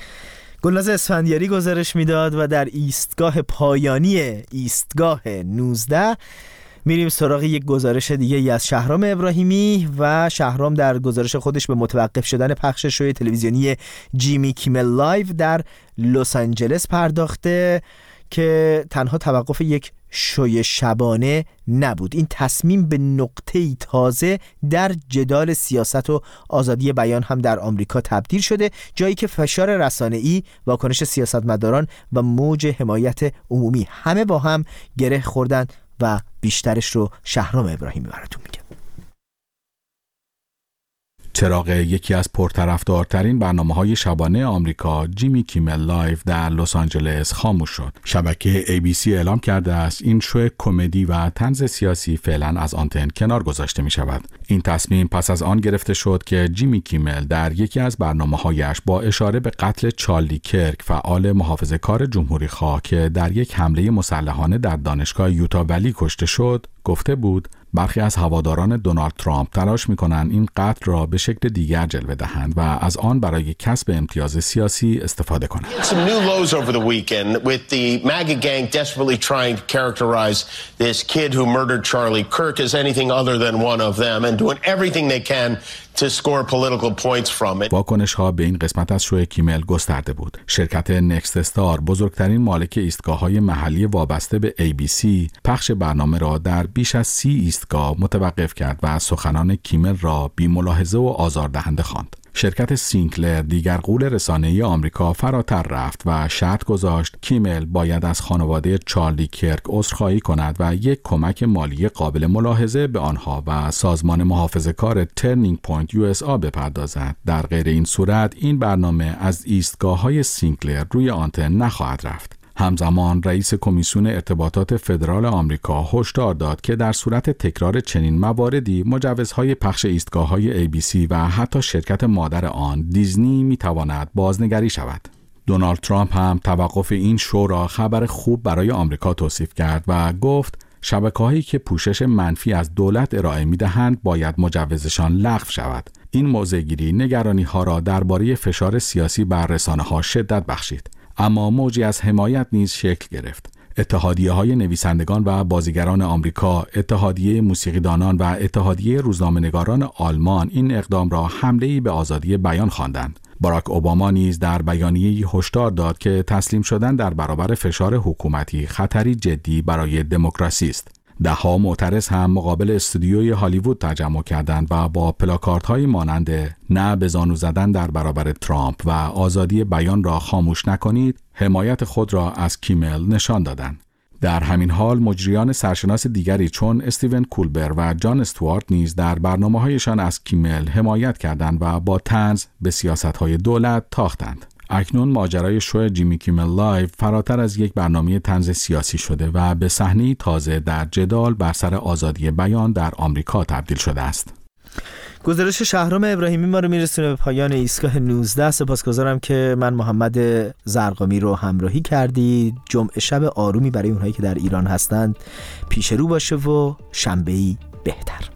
گلناز اسفندیاری گزارش میداد و در ایستگاه پایانی ایستگاه نوزده میریم سراغ یک گزارش دیگه ای از شهرام ابراهیمی و شهرام در گزارش خودش به متوقف شدن پخش شوی تلویزیونی جیمی کیمل لایو در لس آنجلس پرداخته که تنها توقف یک شوی شبانه نبود. این تصمیم به نقطه‌ای تازه در جدال سیاست و آزادی بیان هم در آمریکا تبدیل شده، جایی که فشار رسانه‌ای، واکنش سیاستمداران و موج حمایت عمومی همه با هم گره خوردن و بیشترش رو شهرام ابراهیمی براتون میگم. چراغ یکی از پرطرفدارترین برنامه‌های شبانه آمریکا، جیمی کیمل لایو در لس آنجلس خاموش شد. شبکه ای بی سی اعلام کرده است این شو کمدی و طنز سیاسی فعلا از آنتن کنار گذاشته می شود. این تصمیم پس از آن گرفته شد که جیمی کیمل در یکی از برنامه‌هایش با اشاره به قتل چارلی کرک، فعال محافظه‌کار جمهوری‌خواه که در یک حمله مسلحانه در دانشگاه یوتا ولی کشته شد، گفته بود برخی از هواداران دونالد ترامپ تلاش می‌کنند این قتل را به شکل دیگر جلوه دهند و از آن برای کسب امتیاز سیاسی استفاده کنند. Some new lows over the weekend with the MAGA gang desperately trying to characterize this kid who murdered Charlie Kirk as anything other than one of them and doing everything they can to score political points from it. واکنش‌ها به این قسمت از شو کیمل گسترده بود. شرکت نکست استار، بزرگترین مالک ایستگاه‌های محلی وابسته به ای بی سی، پخش برنامه را در بیش از سی ایستگاه متوقف کرد و سخنان کیمل را بی‌ملاحظه و آزاردهنده خواند. شرکت سینکلر، دیگر غول رسانه‌ای آمریکا، فراتر رفت و شرط گذاشت کیمل باید از خانواده چارلی کرک عذرخواهی کند و یک کمک مالی قابل ملاحظه به آنها و سازمان محافظه‌کار ترنینگ پوینت یو اس آ بپردازد. در غیر این صورت این برنامه از ایستگاه‌های سینکلر روی آنتن نخواهد رفت. همزمان رئیس کمیسیون ارتباطات فدرال آمریکا هشدار داد که در صورت تکرار چنین مواردی مجوزهای پخش ایستگاه‌های ای بی سی و حتی شرکت مادر آن دیزنی می‌تواند بازنگری شود. دونالد ترامپ هم توقف این شو را خبر خوب برای آمریکا توصیف کرد و گفت شبکه‌هایی که پوشش منفی از دولت ارائه می‌دهند باید مجوزشان لغو شود. این موضع‌گیری نگرانی‌ها را درباره فشار سیاسی بر رسانه‌ها شدت بخشید. اما موجی از حمایت نیز شکل گرفت. اتحادیه‌های نویسندگان و بازیگران آمریکا، اتحادیه موسیقیدانان و اتحادیه روزنامه‌نگاران آلمان این اقدام را حمله‌ای به آزادی بیان خواندند. باراک اوباما نیز در بیانیه‌ای هشدار داد که تسلیم شدن در برابر فشار حکومتی خطری جدی برای دموکراسی است. ده‌ها معترض هم مقابل استودیوی هالیوود تجمع کردند و با پلاکاردهایی مانند نه به زانو زدن در برابر ترامپ و آزادی بیان را خاموش نکنید، حمایت خود را از کیمل نشان دادند. در همین حال مجریان سرشناس دیگری چون استیون کولبر و جان استوارت نیز در برنامه‌هایشان از کیمل حمایت کردند و با طنز به سیاست‌های دولت تاختند. اکنون ماجرای شو جیمی کیمل لایو فراتر از یک برنامه طنز سیاسی شده و به صحنه‌ای تازه در جدال بر سر آزادی بیان در آمریکا تبدیل شده است. گزارش شهرام ابراهیمی ما رو میرسونه به پایان ایستگاه نوزده. سپاسگزارم که من محمد زرقامی رو همراهی کردید. جمعه شب آرومی برای اونهایی که در ایران هستند پیش رو باشه و شنبه‌ای بهتر.